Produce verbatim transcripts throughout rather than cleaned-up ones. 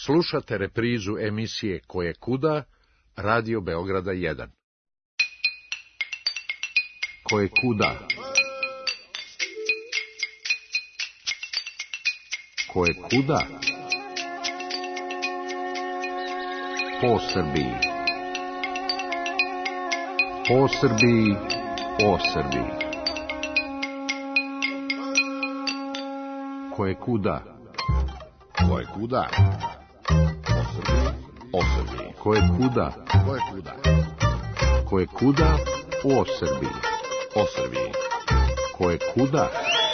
Slušate reprizu emisije Koje kuda, Radio Beograda jedan. Koje kuda. Koje kuda. Po Srbiji. Po Srbiji, o Srbiji. Koje kuda. Koje kuda. O Srbiji, o Srbiji. Koje kuda. Koje kuda. Koje kuda, o Srbiji. O Srbiji. Koje kuda.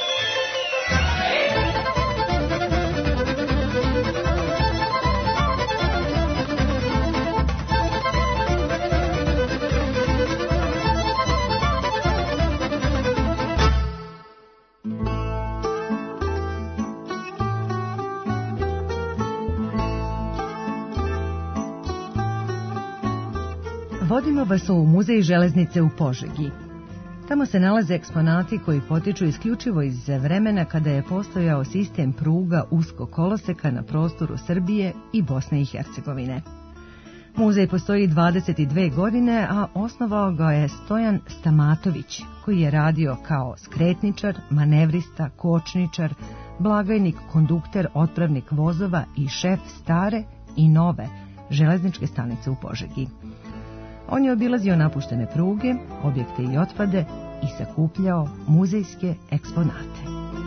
Vodimo vas u Muzej železnice u Požegi. Tamo se nalaze eksponati koji potiču isključivo iz vremena kada je postojao sistem pruga uskog koloseka na prostoru Srbije i Bosne i Hercegovine. Muzej postoji dvadeset dve godine, a osnovao ga je Stojan Stamatović, koji je radio kao skretničar, manevrista, kočničar, blagajnik, kondukter, otpravnik vozova i šef stare i nove železničke stanice u Požegi. On je obilazio napuštene pruge, objekte i otpade i sakupljao muzejske eksponate.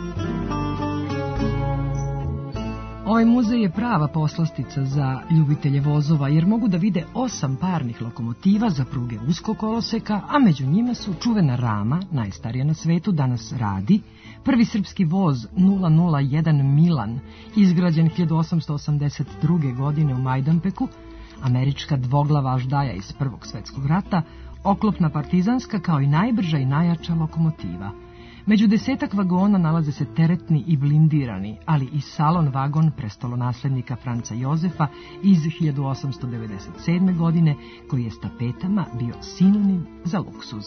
Ovaj muzej je prava poslastica za ljubitelje vozova, jer mogu da vide osam parnih lokomotiva za pruge uskog koloseka, a među njima su čuvena rama, najstarija na svetu, danas radi, prvi srpski voz nula nula jedan Milan, izgrađen hiljadu osamsto osamdeset druge. godine u Majdanpeku, američka dvoglava aždaja iz Prvog svetskog rata, oklopna partizanska kao i najbrža i najjača lokomotiva. Među desetak vagona nalaze se teretni i blindirani, ali i salon vagon prestolonaslednika Franca Jozefa iz hiljadu osamsto devedeset sedme. godine, koji je s tapetama bio sinonim za luksuz.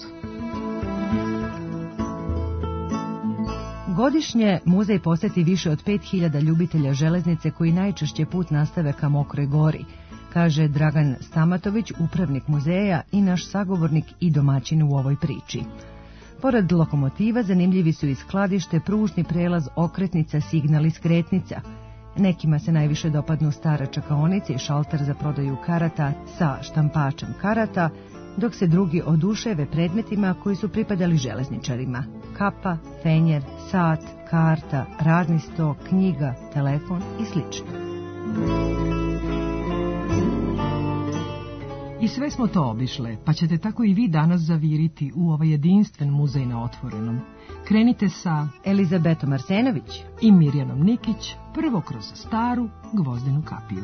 Godišnje muzej poseti više od pet hiljada ljubitelja železnice koji najčešće put nastave ka Mokroj Gori, kaže Dragan Stamatović, upravnik muzeja i naš sagovornik i domaćin u ovoj priči. Pored lokomotiva zanimljivi su i skladište, pružni prelaz, okretnica, signal i skretnica. Nekima se najviše dopadnu stara čakaonica i šalter za prodaju karata sa štampačem karata, dok se drugi oduševe predmetima koji su pripadali železničarima. Kapa, fenjer, sat, karta, radni sto, knjiga, telefon i slično. I sve smo to obišle, pa ćete tako i vi danas zaviriti u ovaj jedinstven muzej na otvorenom. Krenite sa Elizabetom Arsenović i Mirjanom Nikić, prvo kroz staru Gvozdenu kapiju.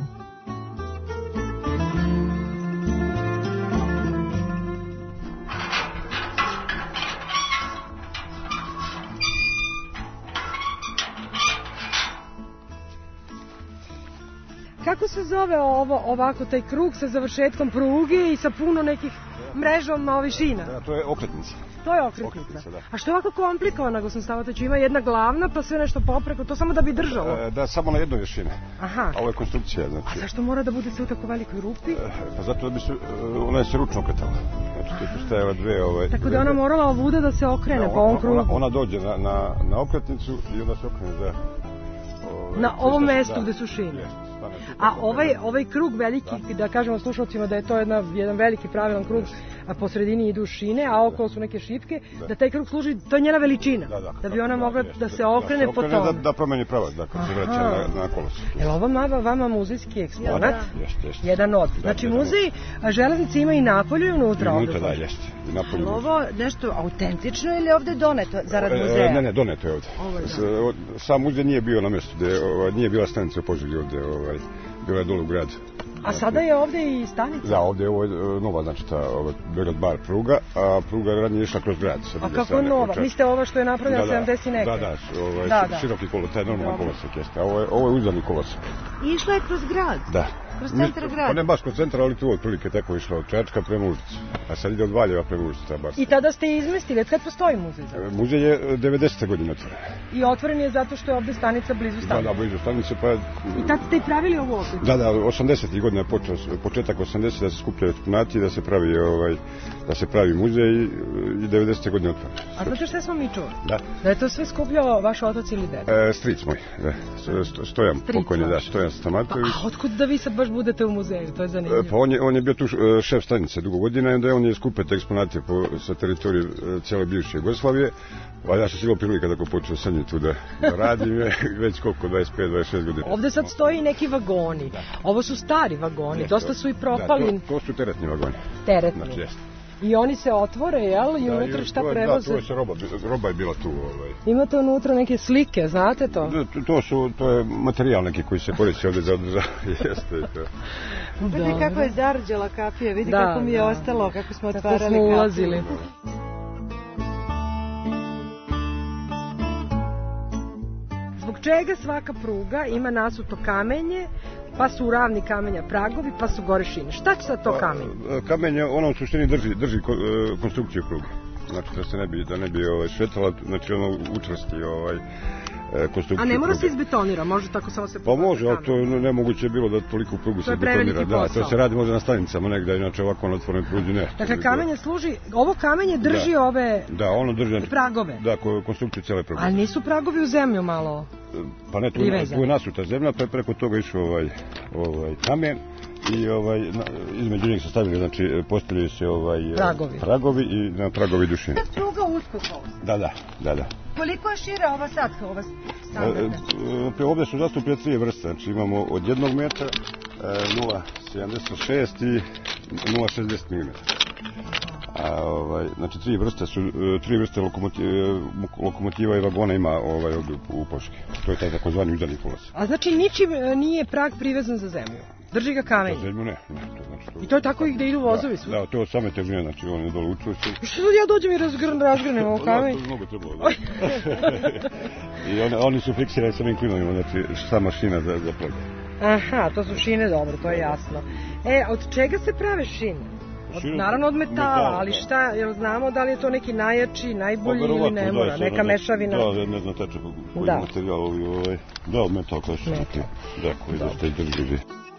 Kako se zove ovo, ovako, taj krug sa završetkom pruge i sa puno nekih mrežom ovih šina? Da, to je okretnica. To je okretnica. okretnica da. A što je ovako komplikovano, gospodin Stamatović? Ima jedna glavna, pa sve nešto popreko, to samo da bi držalo? E, da, samo na jednoj je šine. Aha. A ovo je konstrukcija, znači. A zašto mora da bude sve u tako velikoj rupi? E, pa zato da bi se, ona je se ručno okretala. Znači, tu je stajala dve, ovaj... Tako da ona morala ovuda da se okrene da, po ovom krugu? Ona, ona dođe na, na, na okretnicu i onda se okrene za... Ovaj, na ovom mestu da, gde su šine? A ovaj, ovaj krug veliki, da, da kažemo slušalcima da je to jedna, jedan veliki pravilan krug, a po sredini idu šine, a okolo su neke šipke, da, da taj krug služi, to je njena veličina, da, da, da bi ona mogla da se okrene da, po tome. Da, da promeni pravac, da, kad se vraća na, na kolosu. Je li ovo vama, vama muzejski eksponat? Da, jeste, jeste. Jedan od. Znači da, muzej železnice ima i napolju i unutra. I unutra, da, jeste. I napolju. Ali ovo nešto autentično ili ovde doneto zarad muzeja? E, ne, ne, doneto je ovde. Ovo, sam muzej nije bio na mjestu, gde, nije bila stanica u Požegi ovde, ovaj, bila je dole u gradu. A sada je ovde i stanica? Da, ovde je ovo nova, znači ta Beograd bar pruga, a pruga je ranije išla kroz grad. A kako nova? Mislite ovo što je napravljeno sedamdeset i neke? Da, da, ovaj, da, da. Široki kolosek, taj normalan kolosek jeste, a ovo je, ovo je uzdani kolosek. I išla je kroz grad? Da. Kroz centar grada? Pa ne baš kroz centra, ali tu otprilike tako išla od Čačka prema Užicu. a sad ide od Valjeva prema ulicu ta bar. I tada ste je izmestili, od kad postoji muzej? Muzej je devedesete godine otvoren. I otvoren je zato što je ovde stanica blizu stanice? Da, da, blizu stanice, pa... I tad ste i pravili ovo ovde? Da, da, osamdesetih godina je počeo, početak osamdesetih da se skupljaju eksponati, da se pravi, ovaj, da se pravi muzej i devedesete godine otvoren. A znate šta smo mi čuli? Da. Da je to sve skupljao vaš otac ili deda? E, stric moj, da, Stojan, pokojni, da, Stojan Stamatović. Pa, a otkud da vi sad baš budete u muzeju, to je zanimljivo. E, pa on je, on je bio tu šef stanice dugo godina i onda je on je skupio te eksponate po, sa teritorije cijele bivše Jugoslavije. A ja sam sigurno prilika da ko počeo sa njim tu da, da radim već koliko, dvadeset pet dvadeset šest godina. Ovde sad stoji neki vagoni. Da. Ovo su stari vagoni, dosta su i propali. Da, to, to su teretni vagoni. Teretni. Znači, jeste. I oni se otvore, jel? I da, unutra šta to, prevoze? Da, to je se roba, roba je bila tu. Ovaj. Imate unutra neke slike, znate to? Da, to, to, su, to je materijal neki koji se koristi ovde za održavanje. Jeste to. Vidi kako je zarđala kafija, vidi da, kako mi je da. ostalo, kako smo otvarali kako smo ulazili. kafiju. Zbog čega svaka pruga ima nasuto kamenje, pa su ravni kamenja pragovi, pa su gore šine. Šta će sad to kamenje? Kamenje, ono u suštini drži, drži konstrukciju pruge. Znači da se ne bi, da ne bi ovaj, švetala, znači ono učvrsti ovaj, konstrukciju. A ne mora pruge. Se izbetonira, može tako samo se... Pa može, ali to nemoguće je bilo da toliko prugu se izbetonira. Da, to se radi možda na stanicama negdje, inače ovako na otvorenoj pruzi ne. Dakle, kamenje služi, ovo kamenje drži da, ove da, ono drži, pragove. Da, konstrukciju cijele pruge. Ali nisu pragovi u zemlju malo? Pa ne, tu, tu je nasuta zemlja, pa je preko toga išao ovaj, ovaj kamen. I ovaj, između njih se stavili, znači postavljaju se ovaj, pragovi. pragovi i na pragovi dušine. Sad pruga usko koloseka. Da, da, da, da. Koliko je šira ova sad, ova standardna? E, ovdje su zastupljene tri vrste, znači imamo od jednog metra, nula sedamdeset šest i nula šezdeset milimetara. A, ovaj, znači tri vrste su, tri vrste lokomotiva, lokomotiva i vagona ima ovaj, ovdje u Požegi. To je taj takozvani uzdani polas. A znači ničim nije prag privezan za zemlju? Drži ga kamenje? Za zemlju ne. ne to znači, to... I to je tako i gde idu vozovi svi? Da, da, to je od same težine, znači on je dole učvrsti. Što sad ja dođem i razgrn, razgrnem ovo kamenje? Da, to je mnogo trebalo, da. I on, oni su fiksirani samim klinovima, znači sama šina za, za plog. Aha, to su šine, dobro, to je jasno. E, od čega se prave šine? Od, naravno od metala, metala, ali šta, jel znamo da li je to neki najjači, najbolji pa, ili ne mora, neka mešavina? Da, ne znam tačno koji da. materijal, ovaj, da, od metala kao što se rekli, da, koji dosta i drži.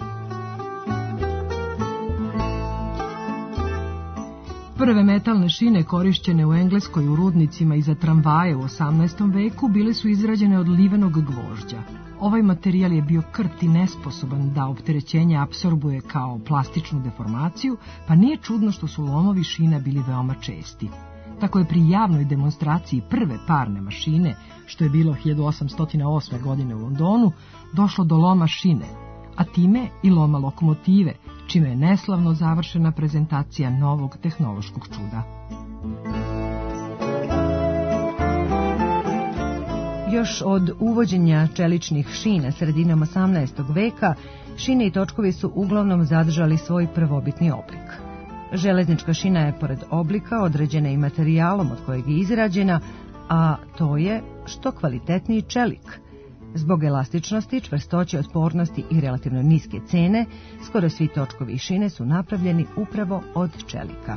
Prve metalne šine korišćene u Engleskoj u rudnicima i za tramvaje u osamnaestom veku bile su izrađene od livenog gvožđa. Ovaj materijal je bio krt i nesposoban da opterećenje apsorbuje kao plastičnu deformaciju, pa nije čudno što su lomovi šina bili veoma česti. Tako je pri javnoj demonstraciji prve parne mašine, što je bilo hiljadu osamsto osme. godine u Londonu, došlo do loma šine, a time i loma lokomotive, čime je neslavno završena prezentacija novog tehnološkog čuda. Još od uvođenja čeličnih šina sredinom osamnaestog veka, šine i točkovi su uglavnom zadržali svoj prvobitni oblik. Železnička šina je, pored oblika, određena i materijalom od kojeg je izrađena, a to je što kvalitetniji čelik. Zbog elastičnosti, čvrstoće, otpornosti i relativno niske cene, skoro svi točkovi i šine su napravljeni upravo od čelika.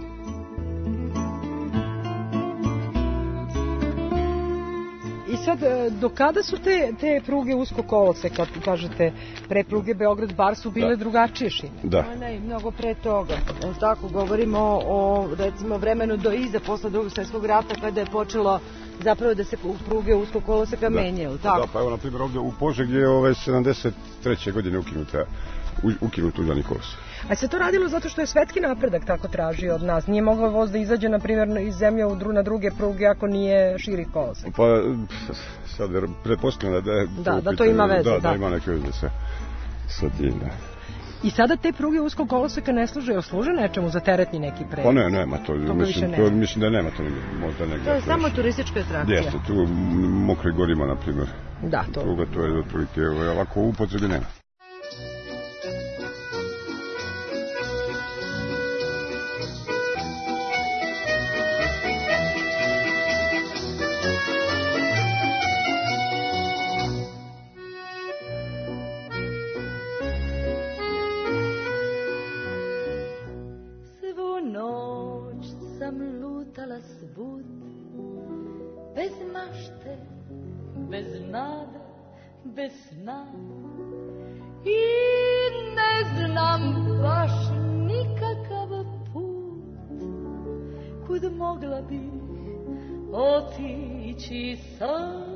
I sad, do kada su te, te pruge usko kolose, kad kažete pre pruge Beograd-Bar su bile da. drugačije šine? Da. Ne, mnogo pre toga. O, tako, govorimo o, o, recimo, vremenu do iza, posle drugog svjetskog rata, kada je počelo zapravo da se pruge usko koloseka menjaju, tako? Da, pa evo, na primjer, ovdje u Požegi je ove sedamdeset treće godine ukinuta, ukinut uzdani kolos. A se to radilo zato što je svetski napredak tako tražio od nas? Nije mogao voz da izađe, na primjer, iz zemlje na druge pruge ako nije širi kolosek? Pa, sad, pretpostavljam da je... Da, da to ima veze, da. Da, da ima neke veze sa, sa tim, da. I sada te pruge uskog koloseka ne služe, jel služe nečemu za teretni neki prevoz? Pa ne, nema to, mislim, to, mislim da nema to možda negdje. To je samo turistička atrakcija. Jeste, tu u Mokre gorima, na primjer. Da, to. Pruga, to je otprilike, ovako u upotrebi nema. ušte, bez nade, bez sna. I ne znam baš nikakav put kud mogla bih otići sad.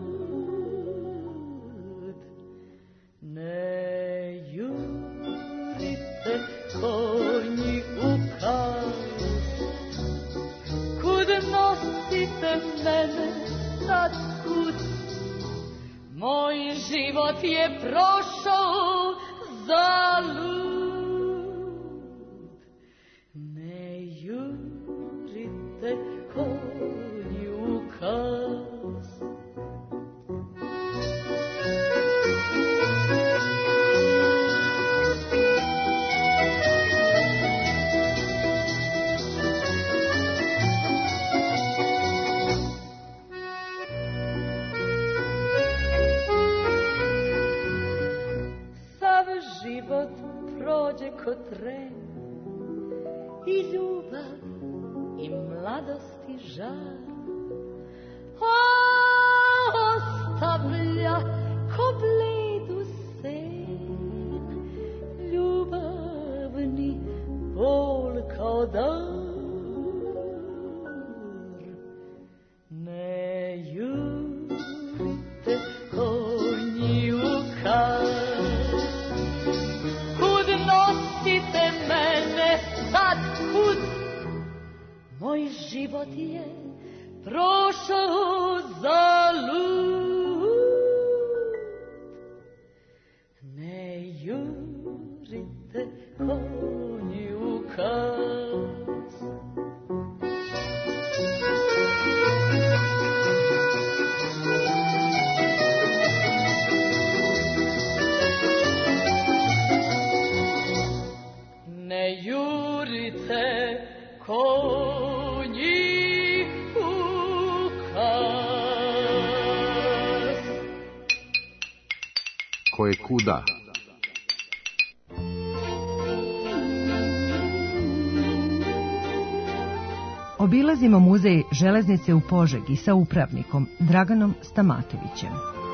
Ne jurite konji u kaos, kud nosite mene sad kud. Moj život je prošao zalud. Ne jurite konji u kaos. Život prođe ko tren, i ljubav i mladost i žar, a ostavlja ko bledu sen, ljubavni bol kao dar. Ne jurite konji u kaos, nosite mene sad kud. Moj život je prošao zalud. Ne jurite konji u kaos. Ne jurite konji u kas. Ko je kuda? Obilazimo muzej železnice u Požegi sa upravnikom Draganom Stamatovićem.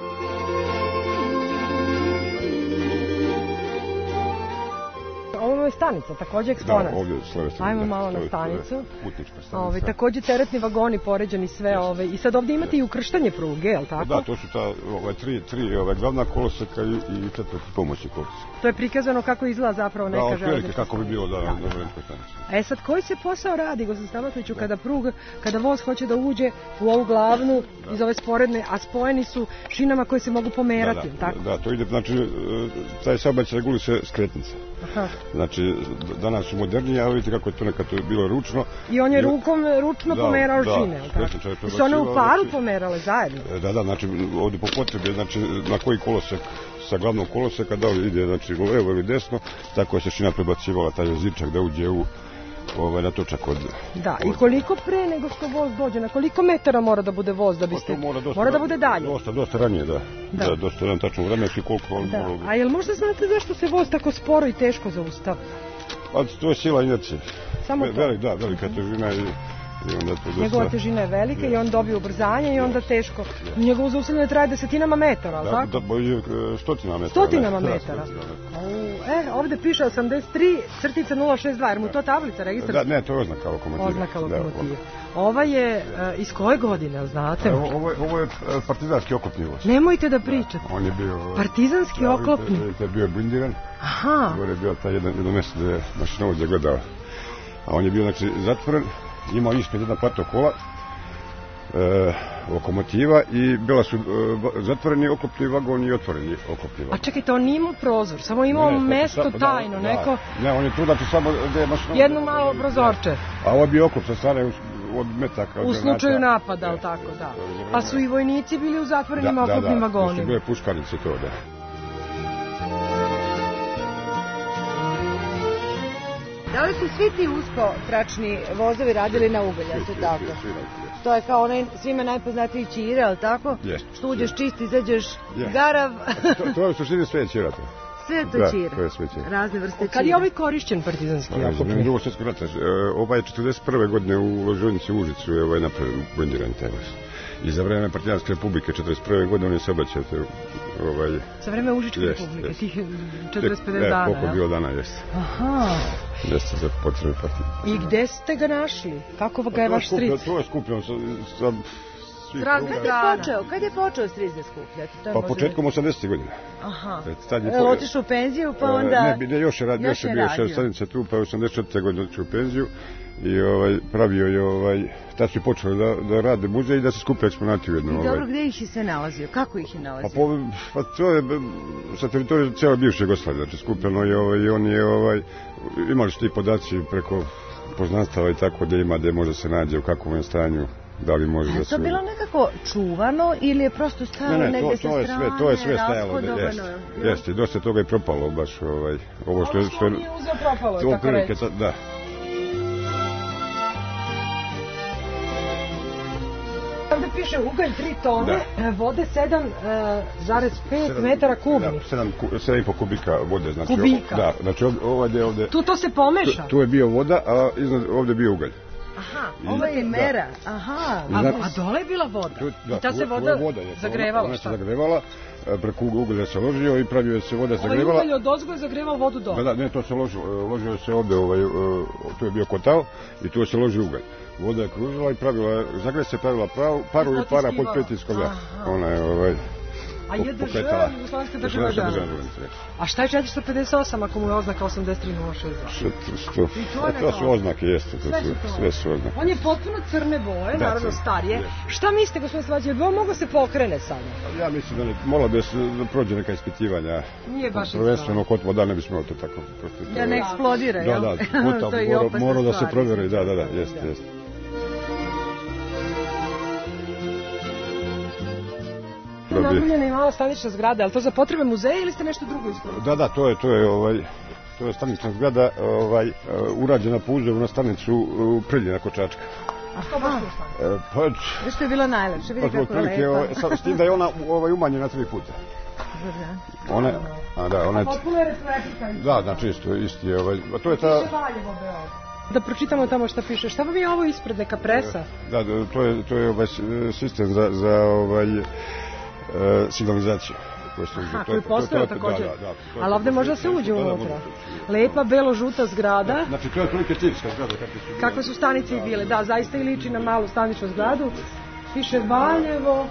Ovo je stanica, takođe eksponat. Da, ovdje sleve strane. Ajmo malo na stanicu. Putnička stanica. Ove, takođe teretni vagoni poređani sve. Ove, I sad ovdje imate i ukrštanje pruge, je li tako? Da, to su ta ove, tri, tri ove, glavna koloseka i, i četvrti pomoćni kolosek. To je prikazano kako izgleda zapravo neka železnica. Da, otprilike kako bi bilo da, da. na železničkoj stanici. E sad, koji se posao radi, gospodin Stamatoviću, kada prug, kada voz hoće da uđe u ovu glavnu da. iz ove sporedne, a spojeni su šinama koje se mogu pomerati, da, da, tako? Da, to ide, znači, taj saobraćaj reguliše skretnica. Aha. Znači, danas su modernije, a vidite kako je to nekad bilo ručno. I on je rukom, ručno da, pomerao da, šine, tako? I su one u paru znači, pomerale zajedno? Da, da, znači, ovdje po potrebi, znači, na koji kolosek sa glavnog koloseka, da li ide, znači, levo ili desno, tako je se šina prebacivala taj jezičak da uđe u ovaj, na točak od... Da, od... i koliko pre nego što voz dođe, na koliko metara mora da bude voz da biste... Mora, dosta, mora da bude dalje? Dosta, dosta ranije, da. Da, da dosta ranije, tačno vremenski koliko... Da, mora... a jel možda znate zašto se voz tako sporo i teško zaustav? Pa to je sila inercije. Samo to? Velik, da, velika težina i... I onda to dosta... Njegova težina je velika i on dobije ubrzanje i onda teško. Njegovo zaustavljanje traje desetinama metara, ali tako? Da, da, stotinama metara. Stotinama metara. E, ovde piše osamdeset tri crtica nula šezdeset dva, jer mu to tablica registra? Da, ne, to je oznaka lokomotiva. Oznaka lokomotiva. Ova je, iz koje godine, znate? Ovo, ovo je partizanski oklopni voz. Nemojte da pričate. On je bio... Partizanski oklopni? To je bio blindiran. Aha. Gore je bio taj jedno, jedno mjesto gdje je mašinovođa gledao. A on je bio, znači, zatvoren. Imao ispred jedna platno kola, e, lokomotiva i bila su e, zatvoreni oklopni vagon i otvoreni oklopni vagon. A čekajte, on nije imao prozor, samo imao ne, ne, mesto sa, tajno, da, neko... Ne, on je tu, znači samo gdje je mašinovođa... Jedno malo prozorče. A ovo je bio oklop sa strane od metaka. U slučaju napada, ali tako, da. Pa su i vojnici bili u zatvorenim da, oklopnim da, da, vagonima. Da, su bile puškarice to, da. Da li su svi ti uskotračni vozovi radili na ugalj, se tako? To je kao onaj svima najpoznatiji Ćire, ali tako? Jest. Što uđeš čist, izađeš garav. To je u suštini sve Ćirata. Sve to da, ćira. to je sve ćira. Razne vrste ćira. Kad je ovaj korišćen partizanski oklop? Za vreme Drugog svjetskog rata. Ovaj je četrdeset prve godine u ložionici u Užicu je ovaj napravljen blendirani taj vas. I za vreme Partizanske republike četrdeset prve godine on je se obraćao ovaj... Za vreme Užičke jest, republike, jest. tih četrdeset pedeset dana, koliko je bilo dana, jeste. Aha. Jeste za potrebe partije. I gde ste ga našli? Kako ga je vaš stric? To je skupljeno sa... sa Kad je počeo? Kad je počeo stric da skupljati? Pa početkom osamdesetih godina. Aha. Je otišao u penziju pa onda... Ne, još je radio, još je bio šest stanice tu, pa je osamdeset četvrte godine otišao u penziju i ovaj, pravio je, ovaj, tad su počeli da, da rade muzej i da se skupe eksponati u jednom. I dobro, gde ih je sve nalazio? Kako ih je nalazio? Pa, po, pa to je sa teritorije cijela bivše Jugoslavije, znači skupljeno je, ovaj, on je, ovaj, imali su ti podaci preko poznanstava i tako da ima, da može se nađe u kakvom je stanju. Da li može da se... Je to bilo nekako čuvano ili je prosto stajalo ne, ne, negde to, to sa je strane, sve, to je sve stajalo, rashodovano? Jeste, jeste, dosta toga je propalo baš, ovaj, ovo što je... Ovo što on je uzeo propalo, je tako reći. Da. Ovde piše ugalj tri tone, da. Vode sedam zarez pet metara kubnih. Da, sedam i po kubika vode. Znači, kubika? Da, znači ovdje, ovdje... Tu to se pomeša? Tu, tu je bio voda, a iznad ovdje je bio ugalj. Aha, ovo je mera. Da. Aha, a, a dole je bila voda? Tu, da, I ta se voda, voda je, zagrevala? Ona se zagrevala, preko uglja se ložio i pravio se voda zagrevala. Ovaj ugalj od ozgo je zagrevao vodu dole? Da, da, ne, to se ložio, ložio se ovdje, ovaj, tu je bio kotao i tu se ložio ugalj. Voda je kružila i pravila, zagreje se pravila prav, paru i para pod pritiskom, da. Ona je, ovaj... A je država, Jugoslavijska država žena. A šta je četiristo pedeset osam ako mu je oznaka osamdeset tri nula šezdeset dva? To su oznake, jeste. Sve su oznake. On je potpuno crne boje, naravno starije. Šta mislite, gospodin Svađe, bi on mogao se pokrene sada? Ja mislim da ne, morala bi da prođe neka ispitivanja. Nije baš prvenstveno kod voda ne bi smelo to tako. Da ne eksplodira, jel? Da, da, mora da se provjeri, da, da, da, jeste, jeste. Napravljena je mala stanična zgrada, ali to za potrebe muzeja ili ste nešto drugo iskoristili? Da, da, to je, to je, ovaj, to je stanična zgrada, ovaj, urađena po uzoru na stanicu u Prilji na Kočačka. A što baš tu stanicu? Pa, Gde što je bila najlepša, vidi kako je lepa. S tim da je ona ovaj, umanjena tri puta. Ona, a da, ona je... A potpuno je replika. Da, znači isto, isti je, ovaj, a to je ta... Piše Valjevo Beograd. Da pročitamo tamo šta piše. Šta vam je ovo ispred, neka presa? Da, da to je, to je ovaj sistem za, za ovaj, e, signalizaciju. Aha, koji postoje također. Da, da, da, ali ovde možda se uđe unutra. Lepa, belo-žuta zgrada. Znači, to je otprilike tipska zgrada. Kakve su, kakve su stanice i bile. Da, zaista i liči na malu staničnu zgradu. Piše Valjevo.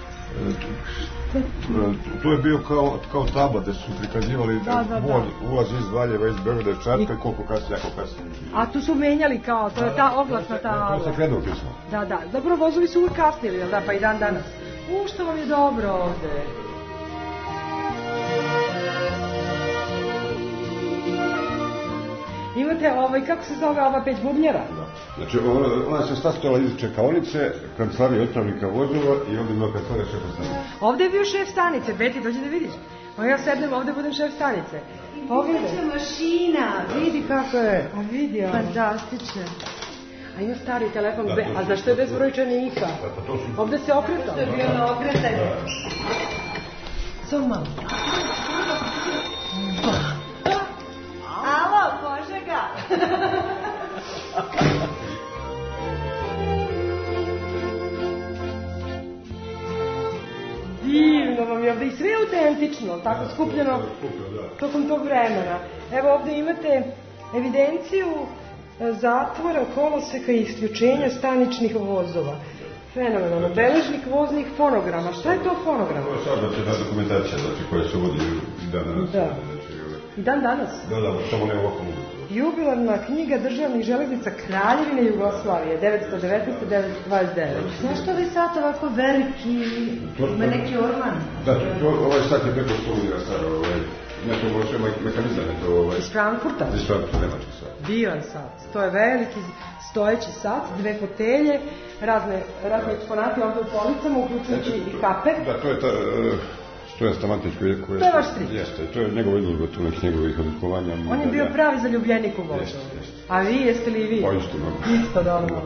To je bio kao, kao tabla gde su prikazivali da, da, da. ulaz iz Valjeva, iz Beograda, iz Čačka i koliko kasnije, jako kasnije. A tu su menjali kao, to je ta oglasna tabla. To se krenuo pismo. Da, da, dobro, vozovi su uvijek kasnili, jel da, pa i dan danas. U, što vam je dobro ovde. Imate ovaj, kako se zove ova peć bubnjera? Da. Znači, ona, ona se sastojala iz čekaonice, kancelarije otpravnika vozova i ovdje je bila kancelarija šefa stanice. Ovdje je bio šef stanice, Beti, dođi da vidiš. Pa ja sednem ovdje, budem šef stanice. Pogledaj. Mašina, vidi kako je. A vidi, ovo. Fantastično. A ima stari telefon, da, a zašto je bez brojčanika? Pa ovdje se okretao. To je bio na okretanje. Samo malo. Alo, Požega! Divno vam je ovdje i sve je autentično, tako skupljeno tokom tog vremena. Evo ovdje imate evidenciju zatvora, koloseka i isključenja staničnih vozova. Fenomenalno. Beležnik voznih fonograma. Šta je to fonogram? To je sad znači ta dokumentacija, znači koja se vodi i dan danas. Da. I dan danas? Da, da, samo ne ovako mogu. Jubilarna knjiga državnih železnica Kraljevine Jugoslavije, devetsto devetnaeste do devetsto dvadeset devet. Znaš što ovaj sat ovako veliki, ima neki orman? Da, to, ovaj sat je preko sto godina staro, ovaj, ne to može mehanizam, je to ovaj... Iz Frankfurta? Iz Frankfurta, nemački sat. Divan sat, to je veliki stojeći sat, dve fotelje, razne, razne eksponati ovdje u policama, uključujući i kape. Da, to je ta... Stojan Stamatić koji je... To je vaš stric. Jeste, to je njegov izložba tu nekih njegovih odlikovanja. On je bio pravi zaljubljenik u vozu. Jeste, jeste. A vi, jeste li i vi? Pa isto, no. Isto, dobro.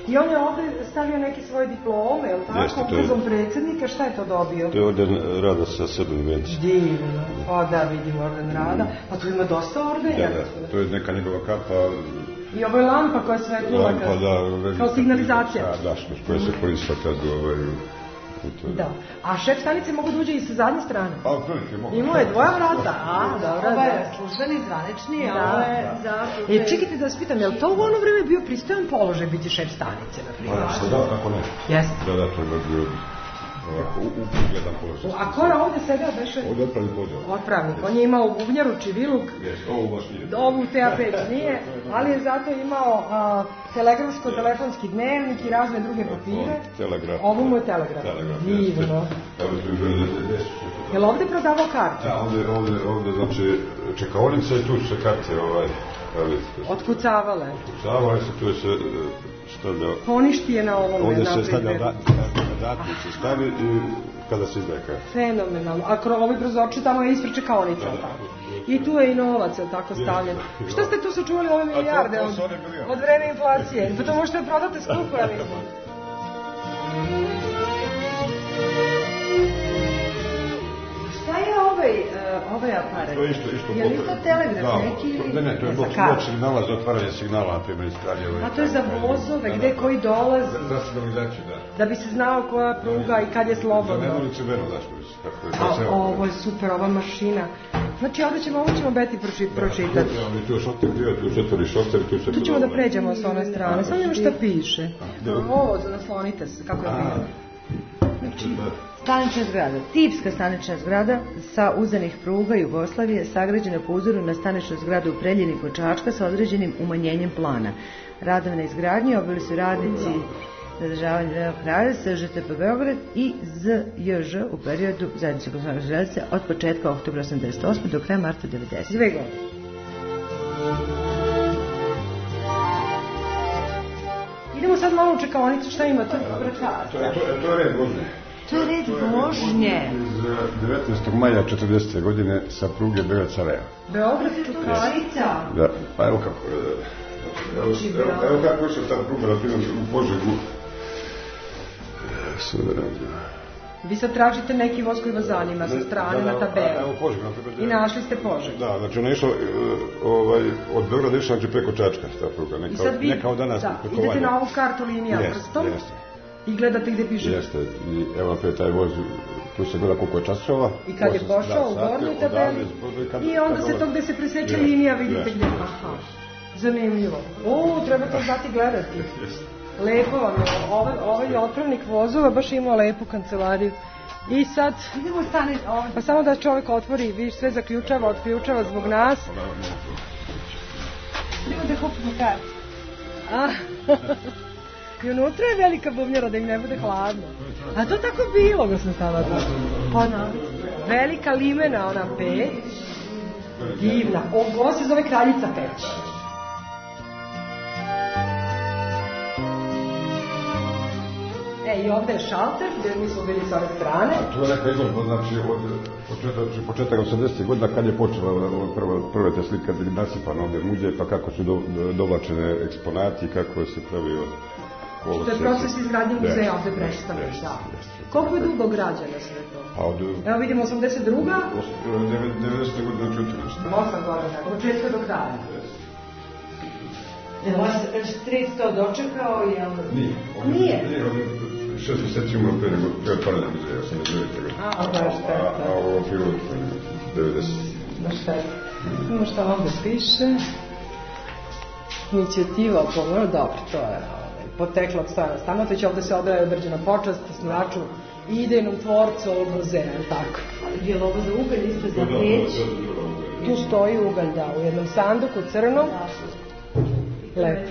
I on je ovde stavio neke svoje diplome, je li tako, ukazom predsjednika, šta je to dobio? To je orden rada sa sedam invencija. Divno, o da vidim orden rada, pa tu ima dosta ordenja. Da, da, to je neka njegova kapa. I ovo je lampa koja svetlila lampa, da, kao signalizacija. Da, da, koja se koristila kad ovaj... Da. A šef stanice mogu da uđe i sa zadnje strane? Pa, otprilike mogu. Imao je dvoja vrata. A, dobro. Ovo je službeni, zvanični, a ovo je za... E, čekajte da vas pitam, je li to u ono vreme bio pristojan položaj biti šef stanice, na primjer? Pa, sada, kako ne? Jeste. Da, da, to je bio... Ovako, upugledan položaj. A ko je ovde sedeo, beše? Ovdje je otpravnik vođa. Otpravnik. On je imao bubnjaru, čiviluk. Jes, ovo baš nije. Ovu T A pet nije, ali je zato imao a, telegrafsko-telefonski dnevnik i razne druge papire. Telegraf. Ovo mu je telegraf. Telegraf, divno. Evo su izgledali deset. Je li ovde prodavao karte? Da, ovde, ovde, ovde, znači, čekaonica i tu su se karte, ovaj... Otkucavale. Otkucavale se, tu je se stavljao... Poništi je na ovome. Ovde se stavlja datum, se stavi i kada se izdaje karte. Fenomenalno. A ovaj prozorči tamo je ispred čekaonica, tako? I tu je i novac, je tako stavljen. Šta ste tu sačuvali ove milijarde od, od vreme inflacije? Pa to možete prodate skupo, ja mislim. Šta je ovaj, uh, ovaj aparat? To je isto, isto. Je li to telegraf neki ili... Ne, ne, to je blok signala za otvaranje signala, na primjer iz Kraljeva. A to je za vozove, gde koji dolazi? Za signalizaciju, da. Da bi se znao koja pruga i kad je slobodno. Za nedolice veno, da što bi se tako. A ovo je super, ova mašina. Znači, ovdje ćemo, ovo ćemo Beti pročitati. Tu je šoster bio, tu je šotori šoster, tu je... Tu ćemo da pređemo s one strane, samo njemo šta piše. Ovo, naslonite se, kako je bilo. Znači... Stanična zgrada. Tipska stanična zgrada sa uzanih pruga Jugoslavije sagrađena po uzoru na staničnu zgradu u Preljini kod Čačka sa određenim umanjenjem plana. Radove na izgradnji obili su radnici zadržavanja Velikog kralja S Ž T P Beograd i Z J Ž u periodu zajednice gospodarske železnice od početka oktobra osamdeset osme do kraja marta devedesete. Dve godine. Idemo sad malo u čekaonicu, šta ima tu? To je red vožnje. To je red vožnje. Iz devetnaestog maja četrdesete godine sa pruge Beograd-Sarajevo. Beograd Čukarica? Da, pa evo kako. Evo kako je ta pruga, na primjer, u Požegu. Vi sad tražite neki voz koji vas zanima sa strane na tabelu. I našli ste Požeg. Da, znači ona je išla od Beograda išla preko Čačka, ta pruga. Neka od danas preko Vanja. Idete na ovu kartu linija prstom? Jeste. I gledate gde piše? Jeste, i evo napred taj voz, tu se gleda koliko je časova. I kad je pošao u gornju tabeli, i onda se to gde se preseče linija vidite gdje. Aha, zanimljivo. O, treba to znati gledati. Lepo vam je, ovaj otpravnik vozova baš imao lepu kancelariju. I sad, pa samo da čovjek otvori, vidiš, sve zaključava, otključava zbog nas. Idemo da kupimo kartu. I unutra je velika bubnjara da im ne bude hladno. A to tako bilo, ga sam stala da. Ona. Velika limena, ona peć. Divna. Ovo se zove Kraljica peć. E, i ovde je šalter, gde mi smo bili s ove strane. A to je neka izložba, znači, od početak osamdesetih godina kad je počela prve te slike, kad je nasipan ovdje muzej, pa kako su dovlačene eksponati, kako se pravio... To je proces izgradnje muzeja ovde predstavljen, da. Koliko je dugo građana sve to? Evo vidimo osamdeset druga. devedesete godine četrnaeste. osam godina, od početka do kraja. tristo dočekao, jel? Nije. Nije? Šest mjeseci umro pre nego pre otvaranja muzeja, osamdeset devete godine. A, baš šteta. A ovo okviru devedeset. Baš šteta. Ima šta ovdje piše. Inicijativa pomora, dobro, to je potekla od Stojana Stamatovića, ovdje se odaje određena počast osnivaču i idejnom tvorcu ovog muzeja, je li tako? Je li ovo za ugalj isto za peć? Tu stoji ugalj, da, u jednom sanduku crnom. Lepo.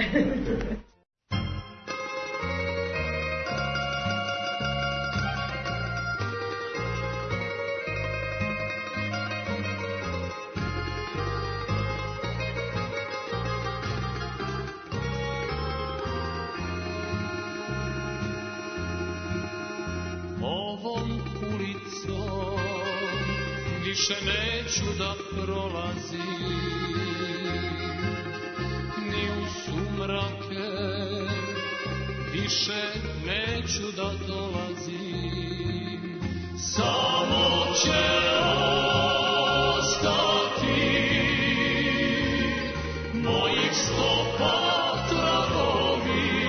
Više neću da prolazim ni u sumrake više neću da dolazim. Samo će ostati mojih stopa tragovi,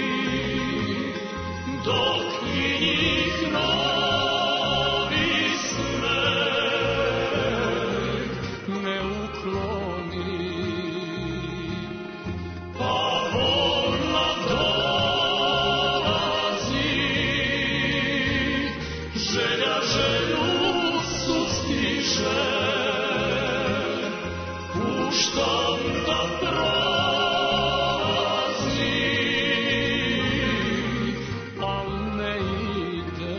dok i njih novi sneg ne ukloni. Pa volna dolazi, želja želju sustiže, puštam da prolazi, al ne ide.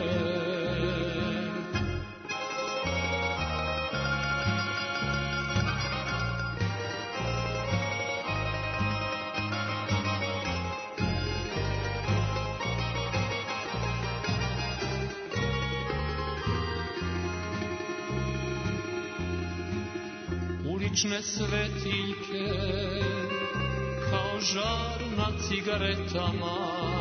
Ulične svetiljke kao žar na cigaretama,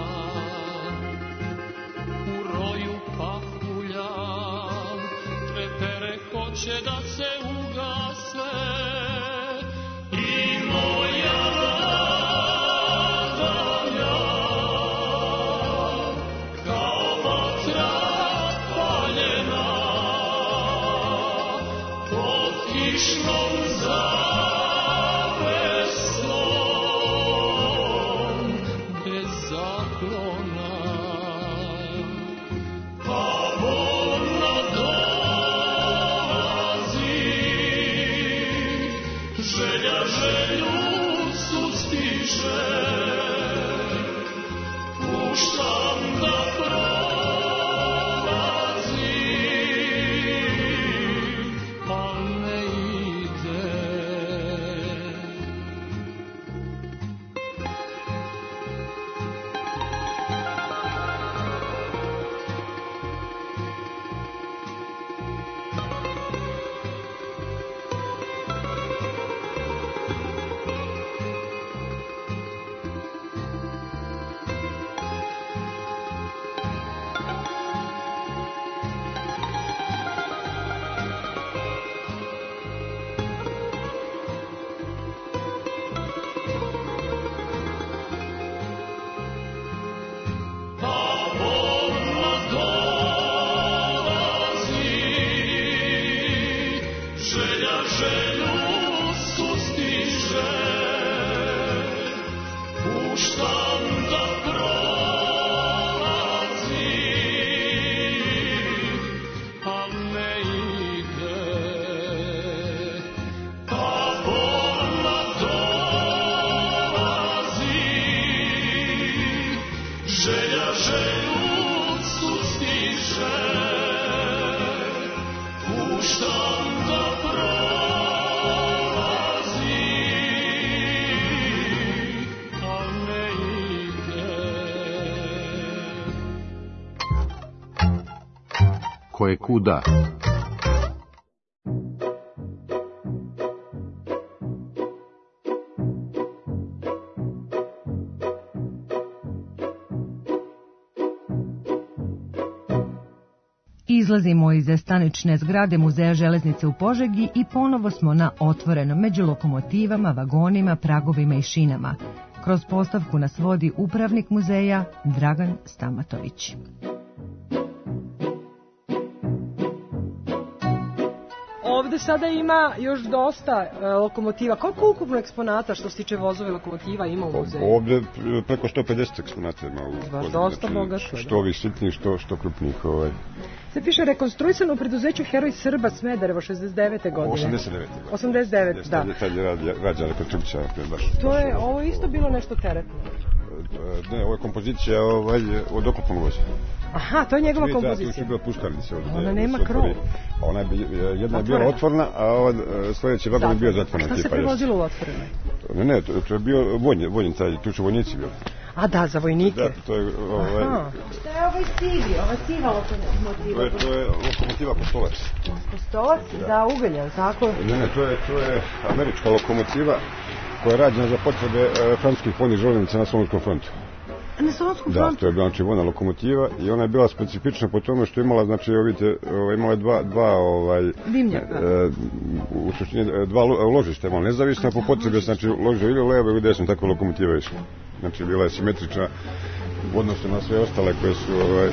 u roju pahulja trepere hoće da se ugase. I moja radanja kao vatra paljena pod kišnom zavesom bez zaklona. Pa volna dolazi, želja želju sustiže, puštam da prolazi, al ne ide. Želja želju sustiže, puštam da prolazi, al ne ide. Pa volna dolazi, želja želju sustiže, puštam da prolazi, al ne ide. Ko je kuda? Izlazimo iz stanične zgrade Muzeja železnice u Požegi i ponovo smo na otvorenom među lokomotivama, vagonima, pragovima i šinama. Kroz postavku nas vodi upravnik muzeja Dragan Stamatović. Ovde sada ima još dosta e, lokomotiva. Koliko ukupno eksponata što se tiče vozova i lokomotiva ima u muzeju? Ovde preko sto pedeset eksponata ima u Baš dosta bogato. Što ovih sitnijih, što, što krupnijih. Ovaj. Se piše rekonstruisano u preduzeću Heroj Srba Smederevo šezdeset devete godine. osamdeset devete godine. osamdeset devete, da. Tad je rađa rekonstrukcija. Baš, to je, ovo isto bilo nešto teretno. Ne, ovo je kompozicija ovaj, od oklopnog voza. Aha, to je njegova kompozicija. Tu je bila puškarnica. Ona nema krov. Ona je, jedna je bila otvorna, a ovaj sljedeći vagon je bio zatvoren. Šta se prevozilo u otvorenoj? Ne, ne, to, to je bio vojni, vojni taj, tu su vojnici bili. A da, za vojnike. Da, to je ovaj... Aha. Šta je ovaj sivi, ova siva lokomotiva? To je, to je lokomotiva Kostolac. Kostolac? Da, za ugalj, je li tako? Ne, ne, to je, to je američka lokomotiva koja je rađena za potrebe e, francuskih vojnih železnica na Slovenskom frontu. Na Solunskom Da, frontu? to je bila znači vojna lokomotiva i ona je bila specifična po tome što je imala, znači, vidite, ovaj, imala je dva, dva ovaj, dimnjaka. E, u suštini, dva ložišta, imala nezavisna po potrebi, znači, ložište ili levo ili desno, takve lokomotive išle. Znači, bila je simetrična u odnosu na sve ostale koje su, ovaj...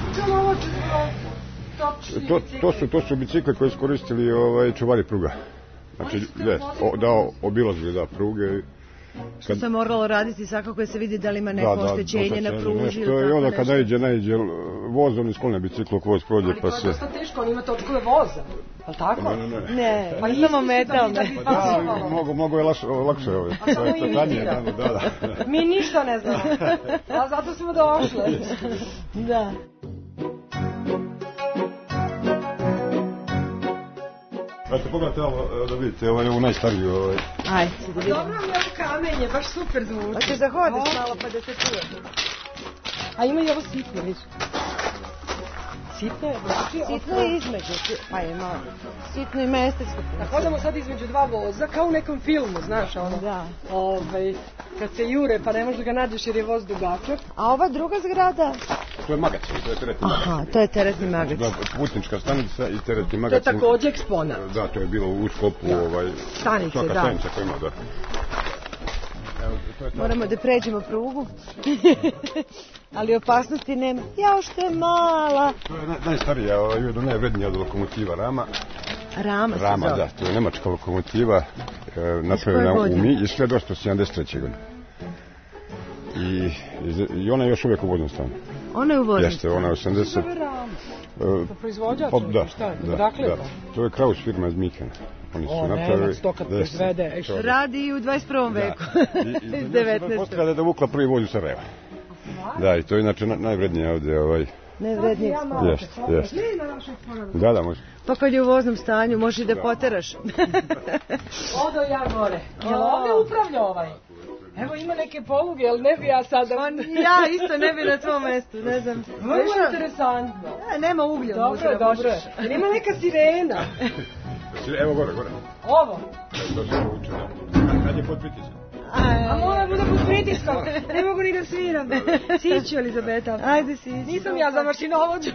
To, to su, to su bicikle koje su koristili, ovaj, čuvari pruga. Znači, de, o, da, obilazili, da, pruge. Što se moralo raditi svakako je se vidi da li ima neko da, da, oštećenje na pruži ili tako nešto. I onda nešto. kada iđe, najđe voz, oni sklone biciklu ko voz prođe, pa se... Ali to je dosta teško, on ima točkove voza, je li tako? Ne, ne, ne. Ne, Pa samo metalne. Pa da, mogu, mogu je lakše, lakše ove. A samo i tanije, da, da. Mi ništa ne znamo, a zato smo došli. Da. Znate, pogledajte ovo da vidite, ovo je ovo najstariji. Ovaj. Ajde, da vidimo. Dobro mi je ovo kamenje, baš super zvuči. Hoćeš da hodiš malo pa da se čuje. A ima i ovo sitno, vidiš. Sitno je, znači... Sitno je između, pa ima sitno ima estetsko. Da hodamo sad između dva voza, kao u nekom filmu, znaš, ono. Da. Ovaj, kad se jure, pa ne možeš da ga nađeš jer je voz dugačak. A ova druga zgrada? To je magacin, to je teretni magacin. Aha, to je teretni magacin. Da, putnička stanica i teretni To je magacin. takođe eksponat. Da, to je bilo u sklopu, ovaj... Stanice, svaka da. stanica koja ima, da. Moramo da pređemo prugu. Ali opasnosti nema. Jao što je mala. To je naj, najstarija, ovaj, ujedno najvrednija od lokomotiva Rama. Rama se Rama, zove. da, to je nemačka lokomotiva, e, napravljena u Mi iz hiljadu osamsto sedamdeset treće. godine. I, I ona je još uvijek u vodnom stanju. Ona je u vodnom Jeste, ona je osamdeset... Zove Rama. To proizvođač? Pa, da, šta je? da, Dakle, da. To je Kraus firma iz Mikena. Oni su O, napravili... Nemac to kad proizvede. Radi i u dvadeset prvom veku. I, i, iz devetnaestog. Postavlja da je vukla prvi voz u Sarajeva. Da, i to je inače najvrednije ovdje, ovaj... Najvredniji eksponat. Jeste, jeste. Da, da, može. Pa kad je u voznom stanju, možeš i da poteraš. Odo ja gore. Jel ovdje upravlja ovaj? Evo ima neke poluge, jel ne bi ja sada... Ja isto ne bi na tvom mestu, ne znam. Vrlo interesantno. A, nema uglja. Dobro je, dobro je. Jel ima neka sirena? Evo gore, gore. Ovo? To se uče, da. Kad je pod pritiskom. A mora bude pod pritiskom. Ne mogu ni da sviram. Siću, Elizabeta. Ajde, siću. Nisam ja za mašinovođu.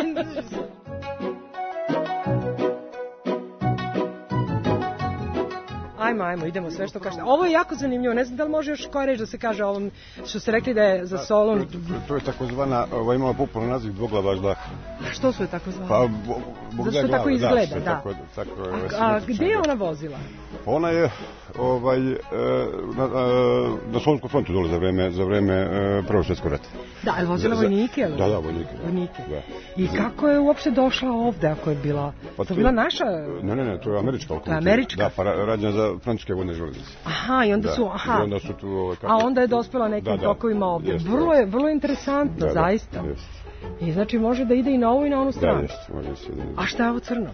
Ajmo, ajmo, idemo sve što kažete. Ovo je jako zanimljivo, ne znam da li može još koja reč da se kaže ovom što ste rekli da je za Solun. To, to, to je takozvana, ovo imala popularni naziv dvoglava ždaka. Što su je tako zvali? Pa, bog Zato što tako izgleda, da. da. Tako, tako, a, a gdje je ona vozila? Ona je ovaj, e, na, na Solunskom frontu dole za vreme, za vreme e, Prvog svjetskog rata. Da, je vozila za, vojnike? Da, da, vojnike. Da. Vojnike. Da. I kako je uopšte došla ovde ako je bila? Pa to je bila naša? Ne, ne, ne, to je američka lokomotiva. To je američka? Da, pa rađena za francuske vodne železnice. Aha, i onda da. su, aha. I onda su tu, ovaj, kako... A onda je dospela nekim da, da. tokovima ovde. Jest, vrlo je, vrlo interesantno, da, zaista. Da, jest. I znači može da ide i na ovu i na onu stranu. Da, jest, može se. Da. A šta je ovo crno?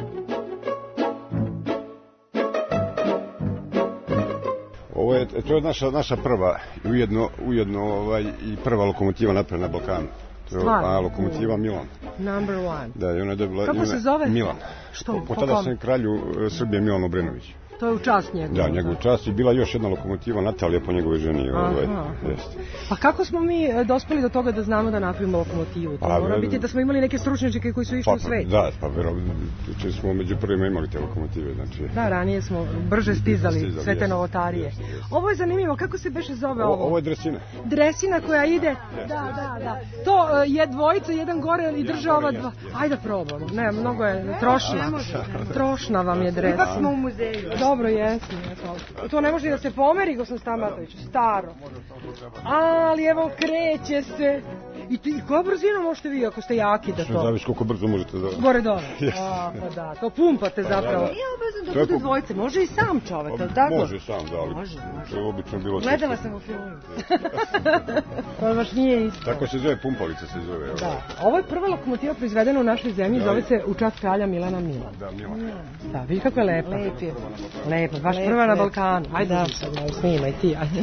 Ovo je, to je naša, naša prva, ujedno, ujedno ovaj, i prva lokomotiva napravljena na Balkanu. Stvarno? A, lokomotiva Milan. Number one. Da, i ona je dobila Kako ime se zove? Milan. Što? Po, po Po tadašnjem kralju e, Srbije Milanu Obrenoviću. To je u čast njegov. Da, njegov čast i bila još jedna lokomotiva Natalija po njegove ženi. Ovaj, jest. Pa kako smo mi e, dospeli do toga da znamo da napravimo lokomotivu? To A, mora ver... biti da smo imali neke stručnjake koji su išli pa, u svet. Da, pa verovatno smo među prvima imali te lokomotive. Znači... Da, ranije smo brže stizali, stizali sve te jest, novotarije. Jest, jest. Ovo je zanimljivo, kako se beše zove ovo? Ovo je dresina. Dresina koja ide, da, da, da. To uh, je dvojica, jedan gore i drže ova dva. Ajde da probamo. Ne, mnogo je trošna. Trošna vam je dresina. Ipak smo u muzeju. Dobro, jesmo. To ne može da se pomeri, gospodin Stamatoviću, staro. Ali evo, kreće se. I, ti, i koja brzina možete vi ako ste jaki da to... Zavisi koliko brzo možete da... Gore dole. A, pa da, to pumpate zapravo. Nije obavezno da bude dvojice, može i sam čovek, ali tako? Može sam, da, ali može, može. to je obično bilo... Gledala sam u filmu. To baš nije isto. Tako se zove, pumpalica se zove. Da, ovo je prva lokomotiva proizvedena u našoj zemlji, zove se u čast kralja Milana Milan. Da, Milan. Da, vidi kako je lepa. Lep je. Lepa, baš Lep, prva na lep. Balkanu. Ajde, da. Sad malo snimaj ti, ajde.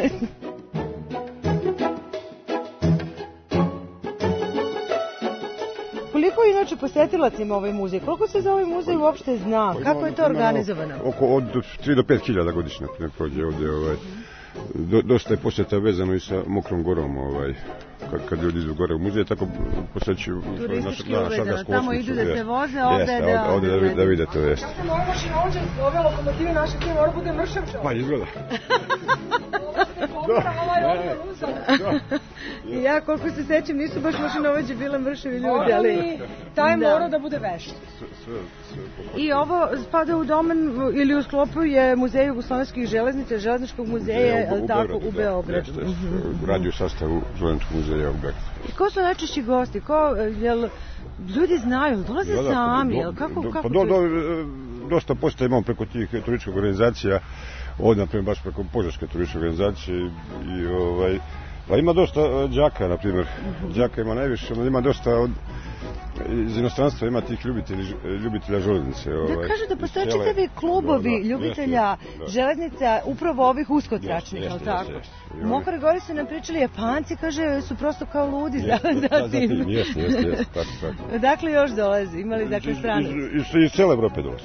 Koliko je inače posetilac ima ovaj muzej? Koliko se za ovaj muzej uopšte zna? Kako je to organizovano? Oko od tri do pet hiljada godišnje prođe ovdje. Ovaj. do, dosta je posjeta vezano i sa Mokrom Gorom, ovaj, kad, kad ljudi idu gore u muzej, tako posjećuju turistički uvezano, tamo idu da se voze, ovde jeste, da... Ovde da, da, da vide to, jeste. Ja sam ovo mašinovođa, ove lokomotive naše koje mora bude mršavče. Pa izgleda. I ja koliko se sećam nisu baš mašinovođe bile mršavi ljudi, ali... Taj mora da bude vešt. I ovo spada u domen ili u sklopu je muzej jugoslovenskih železnica, železničkog muzeja, tako, u Beogradu. U radiju sastavu železničkog muzeja u Beogradu. I ko su najčešći gosti? Ko, jel, ljudi znaju, dolaze sami, jel, kako... Pa do, do, dosta posjeta imamo preko tih turističkih organizacija, ovdje, na primjer, baš preko Požeške turističke organizacije i, ovaj, pa ima dosta đaka, na primjer, đaka ima najviše, ima dosta od, iz inostranstva ima tih ljubitelji, ljubitelja železnice. Ovaj, da, kažu da postoje čitavi klubovi da, da, ljubitelja da, železnica, upravo ovih uskotračnih, jel tako? U Mokroj Gori su nam pričali Japanci, kaže, su prosto kao ludi za, za tim. Jeste, jeste, jeste, tako, tako. Dakle, još dolazi, imali dakle stranac? Iz, iz, iz, iz cijele Evrope dolazi.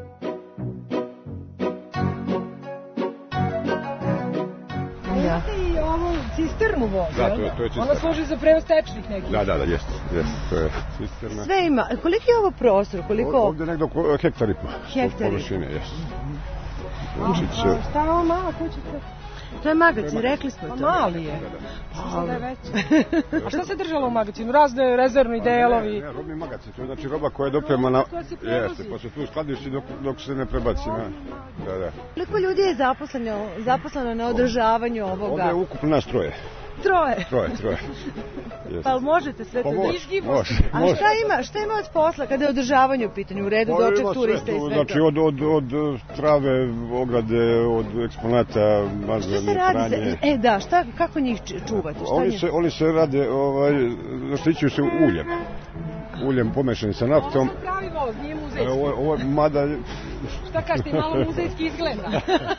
I ovo cisternu voze, da, to je, to je cisterna. Ona služi za prevoz tečnih nekih. Da, da, da, jeste, jeste, to je cisterna. Sve ima. Koliki je ovo prostor? Koliko... Ovdje nekdo hektar i po. Hektar i po. Površine, jeste. Znači, a šta je ovo mala kućica? To je magacin, rekli smo to. A mali je. Šta da je veći? A šta se držalo u magacinu? Razne rezervni delovi? Ne, ne, robni magacin, to je znači roba koja je dopremana. Jeste, pa se tu skladišti dok, dok se ne prebaci na... Da, da. Koliko ljudi je zaposleno, zaposleno na održavanju ovoga? Ovdje je ukupno nas troje. Troje? Troje, troje. Pa možete sve to da izgibati? Može, A šta ima, šta ima od posla kada je održavanje u pitanju, u redu doček turista i sve to? Znači od, od, od trave, ograde, od eksponata, mazanje, pranje. E da, šta, kako njih čuvate? Šta oni, njih? se, oni se rade, ovaj, zaštićuju se uljem. Uljem pomešani sa naftom. Ovo je pravi voz, nije muzejski. Ovo, ovo je mada... Šta kažete, malo muzejski izgleda.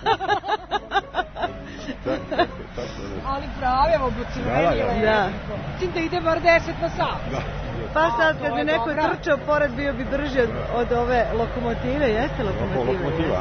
Ali pravi, ovo bucimeni. Da. Čim da ide bar deset na sat. Da. Pa sad, kad bi neko trčao pored, bio bi brži od, od ove lokomotive, jeste lokomotive? Lokomotiva,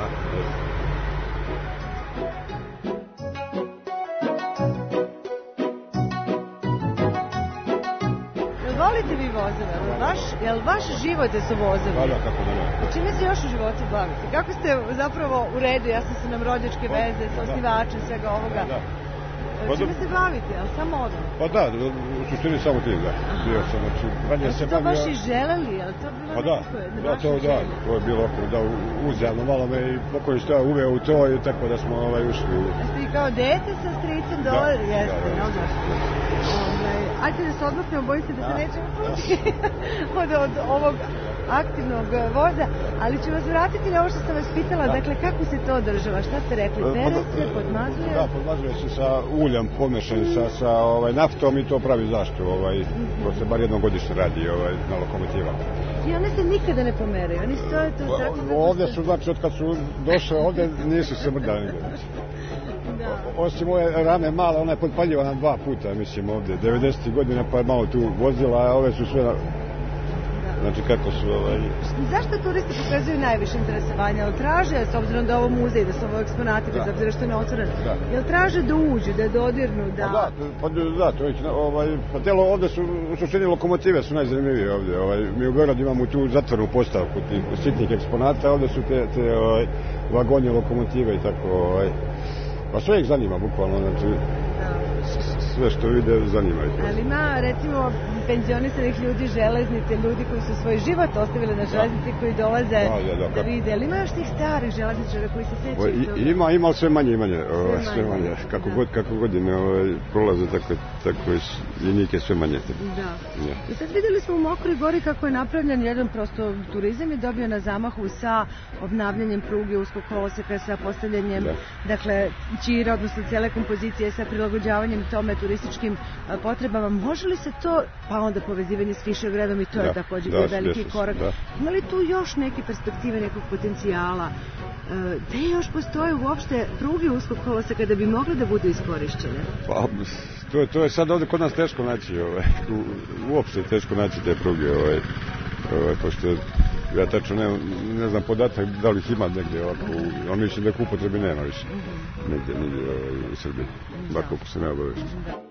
volite vi vozove? Jel vaš, jel vaš život je su vozovi? Da, da, kako da ne. Čime se još u životu bavite? Kako ste zapravo u redu? Ja sam se nam rođačke veze sa osnivačem svega ovoga. Da, da. Pa čime se bavite? Jel samo odmah? Pa da, u suštini samo tim, da. Bio sam, znači, ranije se bavio... To baš i želeli? Jel to bilo pa da, da, to, da, to je bilo da uzemno malo me i pokoj što je uveo u to i tako da smo ovaj, ušli. Jeste i kao dete sa stricem dole? Da, jeste, da, da, da. Ajde da se odmaknemo, bojim se da se nećemo poći od, od ovog aktivnog voza, ali ću vas vratiti na ovo što sam vas pitala, dakle kako se to održava, šta ste rekli, pere se, podmazuje? Da, podmazuje se sa uljem pomešan sa, sa ovaj, naftom i to pravi zaštitu, ovaj, mm-hmm. to se bar jednom godišnje radi ovaj, na lokomotivama. I one se nikada ne pomeraju, oni stoje tu tako kako ovdje su, znači, od kad su došle ovdje nisu se mrdali nigdje. Da. Osim ove rame male, ona je potpaljivana dva puta, mislim, ovdje, devedesetih godina, pa je malo tu vozila, a ove su sve, znači kako su, ovaj... Zašto turisti pokazuju najviše interesovanja? Jel traže, s obzirom da je ovo muzej, da su ovo eksponati, bez obzira što je neotvoren, jel traže da uđu, da dodirnu, da... Pa da, pa da, to je, ovaj, pa telo ovdje su, u suštini lokomotive su najzanimljivije ovdje, ovaj, mi u Beogradu imamo tu zatvornu postavku tih sitnih eksponata, ovdje su te, te ovaj, vagoni, lokomotive i tako, ovaj... Pa sve ih zanima, bukvalno, znači, sve što vide zanima ih. Ali ima, recimo, penzionisanih ljudi, železnice, ljudi koji su svoj život ostavili na železnici, koji dolaze da, da, da, da vide. Ali ima još tih starih železničara koji se sjećaju toga? Ima, ima sve manje i manje, ovaj, sve manje. Kako, da. god, kako godine ovaj, prolaze, tako, tako i njih je sve manje. Da. Ja. I sad vidjeli smo u Mokroj Gori kako je napravljen jedan prosto turizam je dobio na zamahu sa obnavljanjem pruge uskog koloseka, sa postavljanjem, da. dakle, ćira, odnosno cijele kompozicije, sa prilagođavanjem tome turističkim potrebama. Može li se to, pa onda povezivanje s Višegradom i to da, je također da, veliki korak. Da. Ima li tu još neke perspektive, nekog potencijala? Gde još postoje uopšte pruge uskog koloseka da bi mogle da budu iskorišćene? Pa, to je, to je sad ovdje kod nas teško naći, ovaj, uopšte teško naći te pruge, ovaj, ovaj, pošto Ja tačno ne, ne znam podatak da li ih ima negdje ovako, ali mislim da ih upotrebi nema više, negdje, negdje u Srbiji, bar koliko se ne obavešta.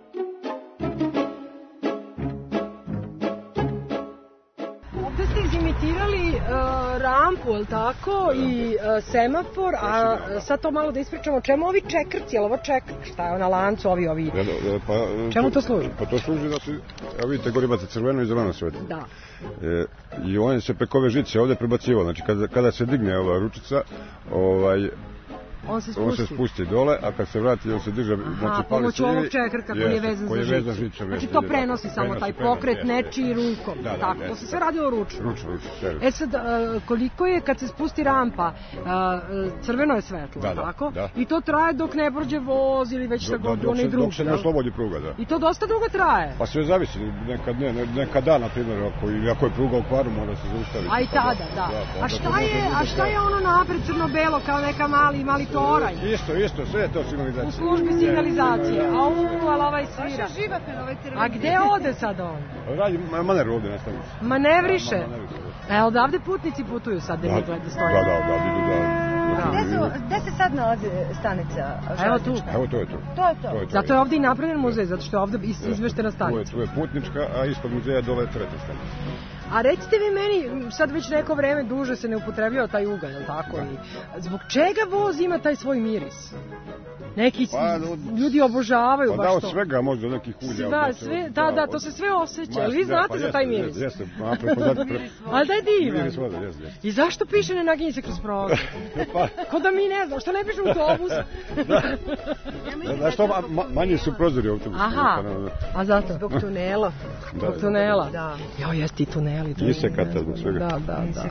Ovdje ste izimitirali uh, rampu, je li tako, i uh, semafor, a sad to malo da ispričamo, čemu ovi čekrci, je li ovo čekr, šta je na lancu, ovi, ovi, Ja, da, pa, čemu to služi? Pa to služi, znači, evo vidite, gore imate crveno i zeleno svetlo. Da. E, I on se preko ove žice ovdje prebacivo, znači kada, kada se digne ova ručica, ovaj, On se spusti. on se spusti dole, a kad se vrati on se diže, Aha, znači pali pomoću ovog čekrka koji je vezan koji je za vezan žicu. žičom, Znači vezan, to da, prenosi samo prenosi, taj prenosi, pokret jeste, nečiji jeste. rukom. Da, da, tako, to jeste, se sve da. radilo ručno. Ručno, ručno, sve. E sad, uh, koliko je kad se spusti rampa, uh, crveno je svetlo, Da, da, tako? da. I to traje dok ne prođe voz ili već Da, tako dok onaj se, drugi. dok se ne jel? oslobodi pruga, da. I to dosta dugo traje. Pa sve zavisi, nekad ne, ne- nekad da, na primjer, ako, ako je pruga u kvaru, mora se zaustaviti. A i pa tada, da. pa A šta onda to je, može a bude šta je ono napred crno-belo kao neka mali, mali toranj? Isto, isto, sve je to signalizacija. U službi signalizacije. A u, ali ovaj svira. Baš je životan ovaj crveni. A gde ode sad on? Radi maner ovdje na stanici. Manevriše. Da, manevriše. E, odavde putnici putuju sad, da mi gleda stoje. Da, da, da, vidu da. Gde, su, gde se sad nalazi stanica? Evo tu. železnička? Evo to je to. To je to. To je to. Zato je ovdje i napravljen muzej, zato što je ovdje is- izveštena Tu je, stanica. tu je putnička, a ispod muzeja dole je treta stanica. A recite vi meni, sad već neko vreme duže se ne upotrebljava taj ugalj, jel tako? I zbog čega voz ima taj svoj miris? Neki s- Pa, od- ljudi obožavaju Pa da, baš od to. svega možda od nekih ulja. od Da, nečega, sve, da, da, to od- se sve osjeća. Ma, Jel vi da, znate pa za jeste, taj miris? Jeste, a prepoznati. Pre... Ali da je divan. Miris voda, jeste, jeste. I zašto piše ne naginji se kroz prozor? Pa, Ko da mi ne znam, što ne piše autobus? znaš što, ma, ma- manji su prozori autobusa. Aha, Pa, da, da. a zato? Zbog tunela. Zbog Da, tunela. da. Jo, jeste i tuneli. to je- Isekata zbog svega. Da, da, da.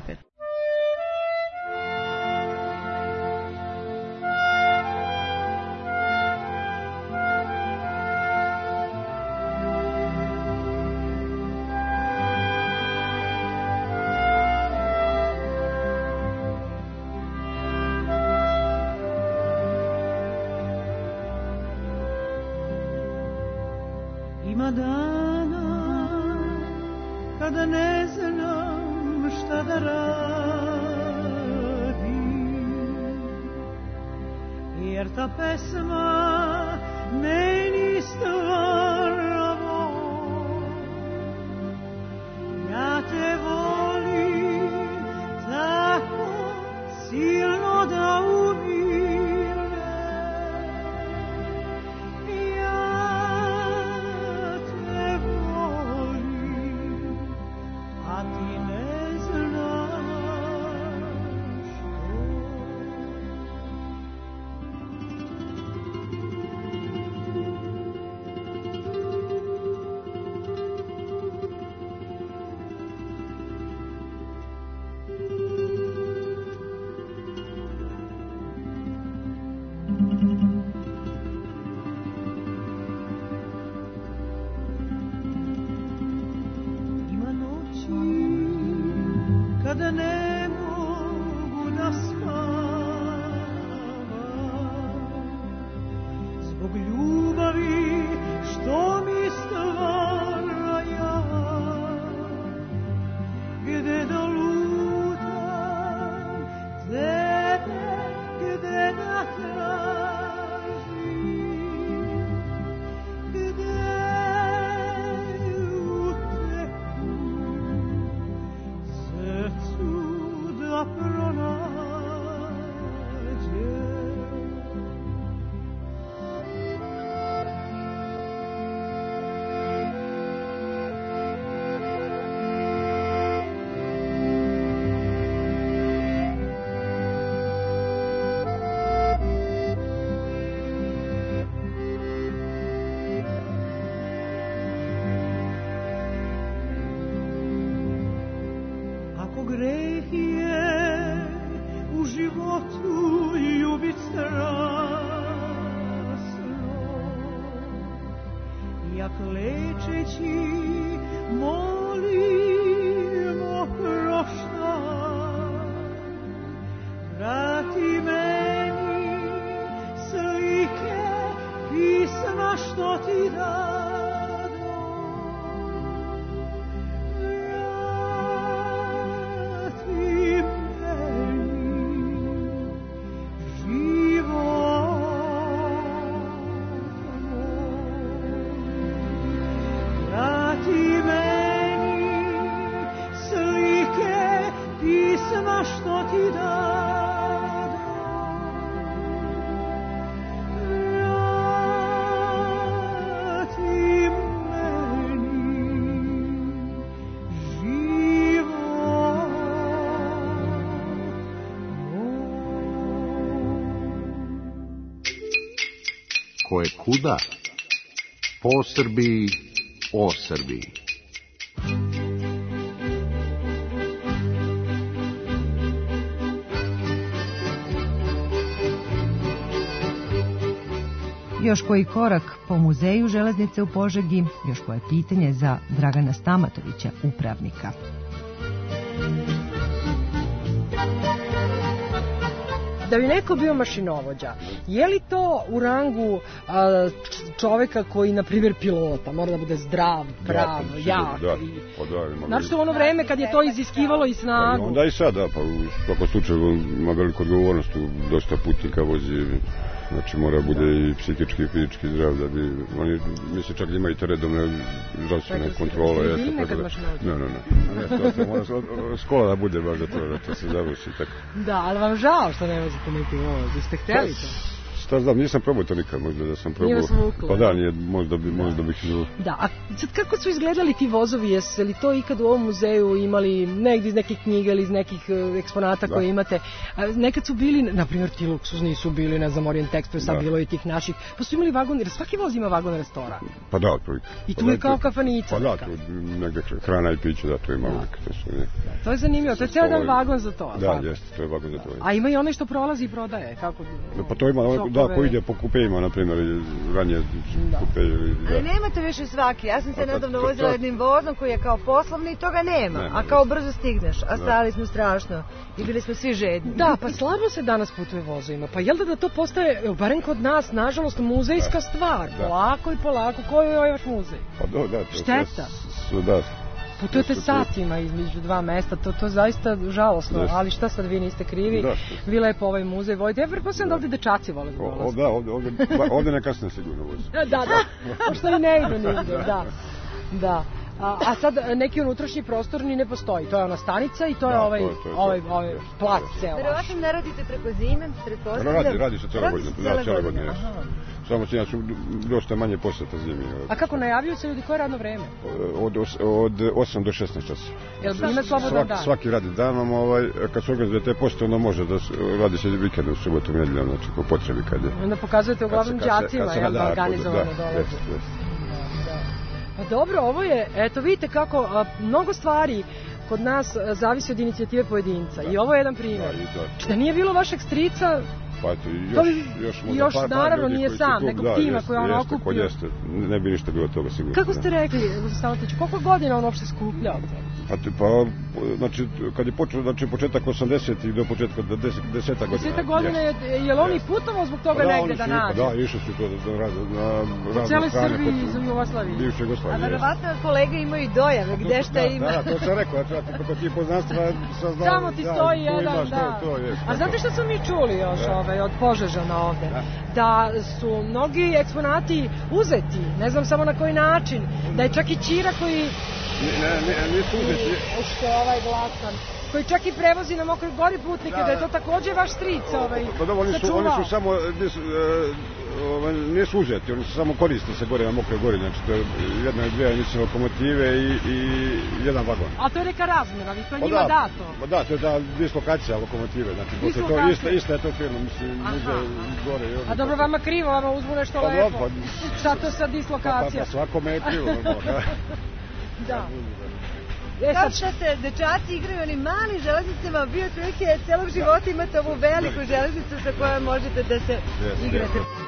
Ima dana kada ne znam šta da radim, jer ta pesma meni stvara bol. Ja te volim tako silno da umirem. Ja te volim, a ti ne znaš Ima noći kada ne mogu da spavam zbog ljubavi što mi stvara ja. Gde da lutam, tebe gde da tražim, gde uteku srcu da pronađem. Ako greh je u životu ljubit strasno, jak lečeći molim oproštaj, vrati meni slike pisma što ti dado. Vrati koje kuda, po Srbiji, o Srbiji. Još koji korak po muzeju železnice u Požegi, još koje pitanje za Dragana Stamatovića, upravnika. Da bi neko bio mašinovođa, je li to u rangu a, čoveka koji, na primjer, pilota, mora da bude zdrav, prav, da, jak? Da, i... pa da, znači što u ono vreme kad je to iziskivalo i snagu? Pa onda i sada, pa u svakom slučaju ima veliku odgovornost, dosta putnika vozi, znači mora bude i psihički i fizički zdrav da bi, oni misle čak da imaju te redovne zdravstvene kontrole. Jeste li bili nekad mašinovođa? Ne, ne, ne, ne, to mora škola da bude baš da to, da to se završi tako. Da, ali vam žao što ne vozite neki voz, jeste hteli to? Šta znam, nisam probao to nikad, možda da sam probao. Nije vas vuklo. Pa da, nije, možda, bi, možda bih izvuklo. Da, a sad kako su izgledali ti vozovi, jeste li to ikad u ovom muzeju imali negdje iz nekih knjiga ili iz nekih uh, eksponata da. koje imate? A, nekad su bili, na primjer ti luksuzni su bili, ne znam, Orient Express, a bilo je tih naših, pa su imali vagon, jer svaki voz ima vagon restoran. Pa da, otprilike. I tu pa je kao kafanica. Pa da, tu negdje hrana i piće, da, to ima da. uvijek. To, su, da, to je zanimljivo, to je cijel dan vagon za to. Da, tako? Jeste, to je vagon za to. A ima i onaj što prolazi i prodaje, kako? Da, pa to ima, da, ko ide po kupejima, na primjer, ranije kupe. Da. Ali nemate više svaki. Ja sam se nedavno vozila jednim vozom koji je kao poslovni i toga nema. nema a kao brzo stigneš. A stali smo strašno. I bili smo svi žedni. Da, pa slabo se danas putuje vozovima. Pa jel da da to postaje, barem kod nas, nažalost, muzejska da. stvar. Da. Polako i polako. Koji je ovaj vaš muzej? Pa do, da. To, Šteta. To, da. Putujete satima između dva mesta, to to zaista žalosno, yes. ali šta sad vi niste krivi, da, vi lepo ovaj muzej vodite. Ja pretpostavljam da ovdje dečaci vole da dolaze. Da, ovdje, ovdje, ovdje ne kasne sigurno vozi. Da, da, pošto i ne idu nigde, da, da. A, a sad neki unutrašnji prostor ni ne postoji, to je ona stanica i to da, je ovaj, to je, to je, ovaj, ovaj plac ceo. Verovatno ne radite preko zime, pretpostavljam? Radi, radi se cijela godina, da, cijela godina, jesu. Samo se su dosta manje poseta zimi. A kako najavljuju se ljudi, koje radno vreme? Od, od osam do šesnaest časa. Jel ima slobodan Svak, dan? Svaki radi danom, ovaj, kad se organizuje te poste, onda može da radi se vikendom, subotom, nedjeljom, znači po potrebi kad je. Onda pokazujete uglavnom đacima, jel da organizovano dolaze? Pa dobro, ovo je, eto vidite kako a, mnogo stvari kod nas a, zavisi od inicijative pojedinca. Da. I ovo je jedan primjer. Da, da nije bilo vašeg strica, pa eto, još, još, još par, naravno par nije sam, nekog da, tima koji on jeste, okupio. Jeste, ne bi ništa bilo toga sigurno. Kako ste rekli, Stamatoviću, koliko godina on uopšte skupljao? Pa, pa, znači, kad je počeo, znači, početak osamdesetih do početka deset, deseta godina. Deseta godina je, je li on i putovao zbog toga da, negde da nađe? Da, išli su to da rade na razne strane. U cijeloj Srbiji i Jugoslaviji. Bivše Jugoslavije. A verovatno kolege imaju i dojave, gde šta ima. Da, to sam rekao, ja preko tih poznanstva saznao. Samo ti stoji jedan, da. A znate što smo mi čuli još od Požežana ovde? Da su mnogi eksponati uzeti, ne znam samo na koji način, da je čak i Ćira koji... Ne, ne, nisu uzeti. Što je ovaj glasan, koji čak i prevozi na Mokroj Gori putnike, da, da je to takođe vaš stric ovaj, pa dobro, oni su, oni su samo, nisu, uh, nisu uzeti, oni su samo koriste se gore na Mokroj Gori, znači to je jedna i dvije mislim, lokomotive i, i jedan vagon. A to je neka razmjera, vi to njima da, dato? Pa da, to je da dislokacija lokomotive, znači dislokacija. To ista, ista je to firma, mislim, muze gore. I a dobro, vama krivo, vama uzmu nešto pa, lepo. Pa, šta to sad dislokacija? Pa, pa, pa svakome je krivo, da. Da. E, kao što se dečaci igraju onim malim železnicama, bio otprilike celog života imate ovu veliku železnicu sa kojom možete da se yes, igrate. Yes.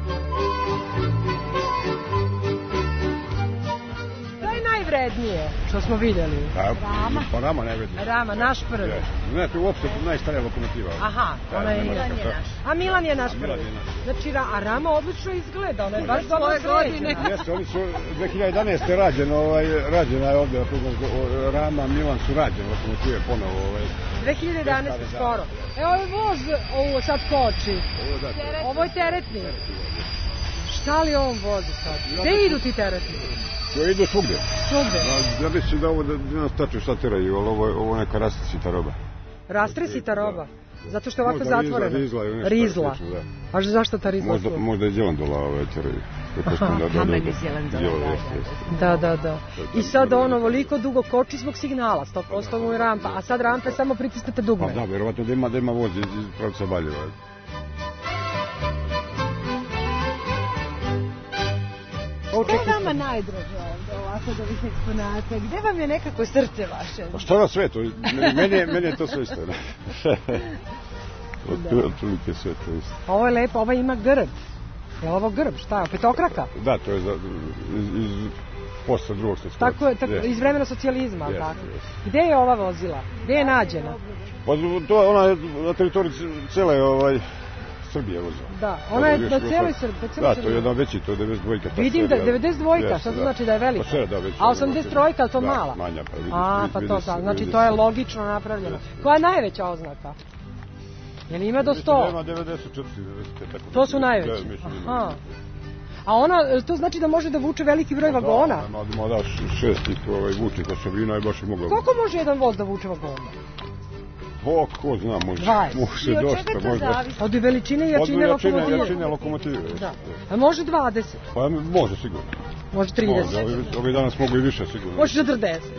Najvrednije, što smo vidjeli. Rama. Pa Rama najvrednije. Rama, naš prvi. Yes. Ne, to je uopšte najstarija lokomotiva. Aha, ona je Milan je naš. A Milan je naš prvi. Znači, a Rama odlično izgleda, ona je baš dobro sređena. Jeste, oni su dve hiljade jedanaeste rađena, ovaj, rađena je ovdje, Rama, Milan su rađene lokomotive ponovo. Ovaj. dve hiljade jedanaeste skoro. Evo ovaj voz, ovo sad koči. Ovo je teretni. Šta li on vozi sad? Gde idu ti teretni? Ja idu svugde. Svugde? Ja mislim da ovo da nas tačno šta teraju, ali ovo, ovo neka rastresita roba. Rastresita roba? Zato što je ovako možda zatvoreno? Rizla, rizla. Rizla. Slično, a zašto ta rizla možda, tu? možda je Djelandola ovaj teraju. Kamen iz Djelandola. Da, da, da. I sad ono voliko dugo koči zbog signala, sto posto mu je rampa, a sad rampe samo pritisnete dugme. Pa da, verovatno da ima, da ima voz iz pravca Baljeva. očekujete? Šta je vama najdraže ovde, ovako od ovih eksponata? Gde vam je nekako srce vaše? Pa šta na sve to? Meni je, meni je to sve isto. Otprilike sve to isto. Ovo je lepo, ovo ima grb. Je li ovo grb? Šta je? Petokraka? Da, to je za, iz, iz posle drugog svjetskog. Tako je, tako, iz vremena socijalizma, yes, tako. Yes. Gde je ova vozila? Gde je nađena? Pa to je ona na teritoriji cele ovaj, Srbije vozila. Da, ona je na cijeloj Srbiji. Da, to je jedna veći, to je devedeset dva. Vidim da devedeset dva, yes, šta to da. Znači da je velika? Pa sve, da, veća. A osamdeset tri, to da, mala? Manja, pa vidiš. A, pa to da, znači to je logično napravljeno. Yes. Koja je najveća oznaka? Je li ima do sto? Ima devedeset četiri, devedeset pet. To su najveći? Aha. A ona, to znači da može da vuče veliki broj vagona? Da, ima da šest i to ovaj, vuče košavina i baš je mogla... Koliko može jedan voz da vuče vagona? O, ko zna, može, može dosta. Možda. Od veličine i jačine lokomotive? Od jačine lokomotive, da. A može dvadeset? Pa može sigurno. Može trideset? Može, ovi, ovi danas mogu i više sigurno. Može četrdeset?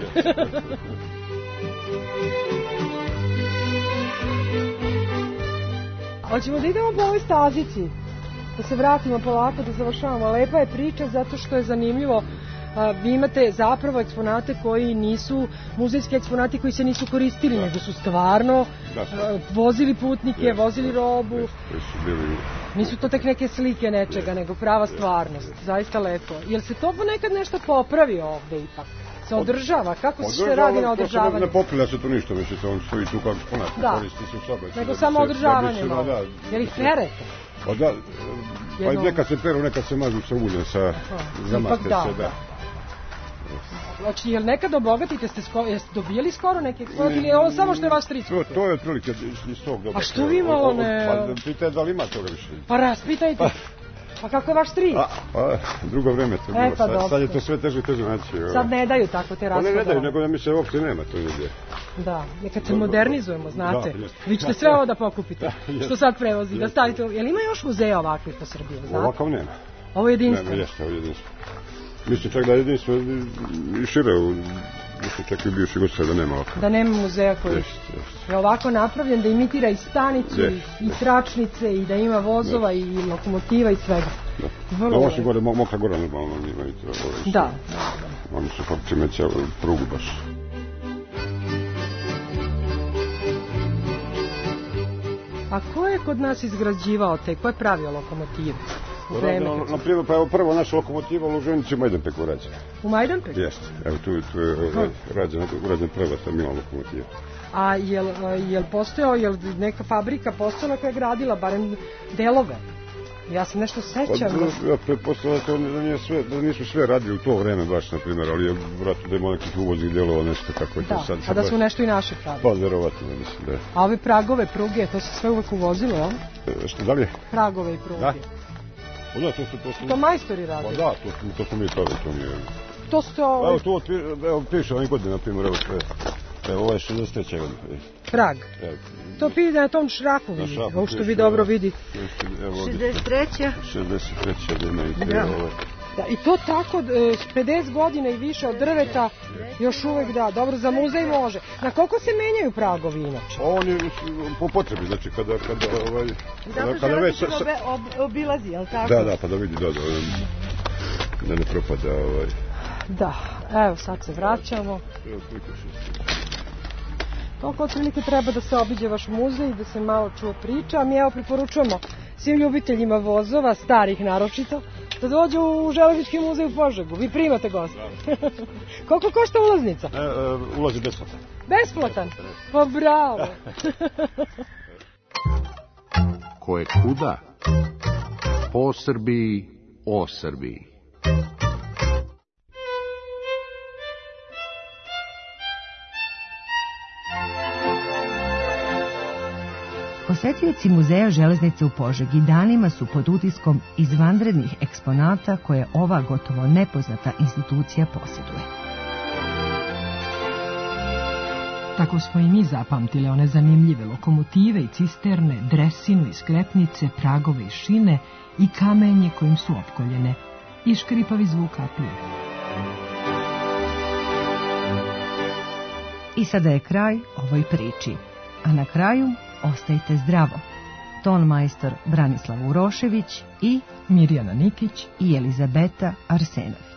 Hoćemo da idemo po ovoj stazici, da se vratimo polako, da završavamo. Lepa je priča zato što je zanimljivo. Vi imate zapravo eksponate koji nisu muzejski eksponati koji se nisu koristili, nego su stvarno vozili putnike, vozili robu. Nisu to tek neke slike nečega, nego prava stvarnost. Zaista lepo. Jel se to nekad nešto popravi ovde ipak? Se održava? Kako se sve radi na održavanju? Ne popravlja se to ništa, već se on stoji tu kao eksponat, koristi se u sobe. Nego samo održavanje malo. Jel ih perete? Pa da, pa neka se peru, neka se mažu sa uljem, sa zamate se, da. Znači, jel nekad obogatite, ste dobijali skoro neke eksponate ili je ovo samo što je vaš stric? To je otprilike iz tog doba. A što vi malo ne... Pa pitaj da li ima toga više. Pa raspitajte. Pa kako je vaš stric? Pa, drugo vreme to je bilo. Sad je to sve teže i teže naći. Sad ne daju tako te rashoda. Pa ne daju, nego da mi se uopšte nema to nigdje. Da, nekad se modernizujemo, znate. Vi ćete sve ovo da pokupite, što sad prevozi, da stavite... Jel ima još muzeja ovakvih po Srbiji, znate? Ovakav nema. Ovo je jedinstveno? Nema, jeste, ovo je jedinstveno. Mislim čak da je jedinstveno i šire, mislim čak i bivši gosta da nema ovakav. Da nema muzeja koji je ovako napravljen, da imitira i stanicu, i tračnice, i da ima vozova, i lokomotiva, i svega. Da, ovo se gore, Mokra Gora normalno imaju. Da. Oni su faktički meća prugu baš. A ko je kod nas izgrađivao te, ko je pravio lokomotive? Na primjer, pa evo prvo naša lokomotiva u Luženici u Majdanpeku rađena. U Majdanpeku? Jeste, evo tu, tu je rađena, urađena prva ta mila lokomotiva. A jel, jel postojao, jel neka fabrika postojala koja je gradila barem delove? Ja se nešto sećam. Pa, ja pretpostavljam da, nije sve, da nisu sve radili u to vreme baš, na primjer, ali je vratno da ima nekih uvoznih delova, nešto kako je da, to sad. A da su nešto i naše pravili. Pa, verovatno, mislim, da. A ove pragove, pruge, to se sve uvek uvozilo, jel? E, što, da li je? Pragove i pruge. Da. O da, to su... To, su... to majstori radili? Pa da, to, to smo mi pravili, to nije... To su to... Ove... Evo, tu evo, piše ovih godine, na primjer, evo sve. Evo, ovo je šezdeset treća godine. Prag. Evo. To pije na tom šraku vidite, ovo što vi dobro vidite. šezdeset treća. šezdeset treća godina i te ovo. Da, i to tako, pedeset godina i više od drveta, još uvek da, dobro, za muzej može. Na koliko se menjaju pragovi inače? Oni po potrebi, znači kada... kada, ovaj, kada, kada već se ob, obilazi, jel tako? Da, da, pa da vidi, da, da, da ne propada ovaj... Da, evo sad se vraćamo. Toliko otprilike treba da se obiđe vaš muzej i da se malo čuje priča, a mi evo preporučujemo svim ljubiteljima vozova, starih naročito, da dođu u Železnički muzej u Požegu. Vi primate goste. Koliko košta ulaznica? E, e, ulaz je besplatan. Besplatan? Pa bravo. Ko je kuda? Po Srbiji, o Srbiji. Posetioci muzeja Železnice u Požegi danima su pod utiskom izvanrednih eksponata koje ova gotovo nepoznata institucija posjeduje. Tako smo i mi zapamtile one zanimljive lokomotive i cisterne, dresinu i skretnice, pragove i šine i kamenje kojim su opkoljene i škripavi zvuk kaplje. I sada je kraj ovoj priči, a na kraju ostajte zdravo. Ton majstor Branislav Urošević i Mirjana Nikić i Elizabeta Arsenović.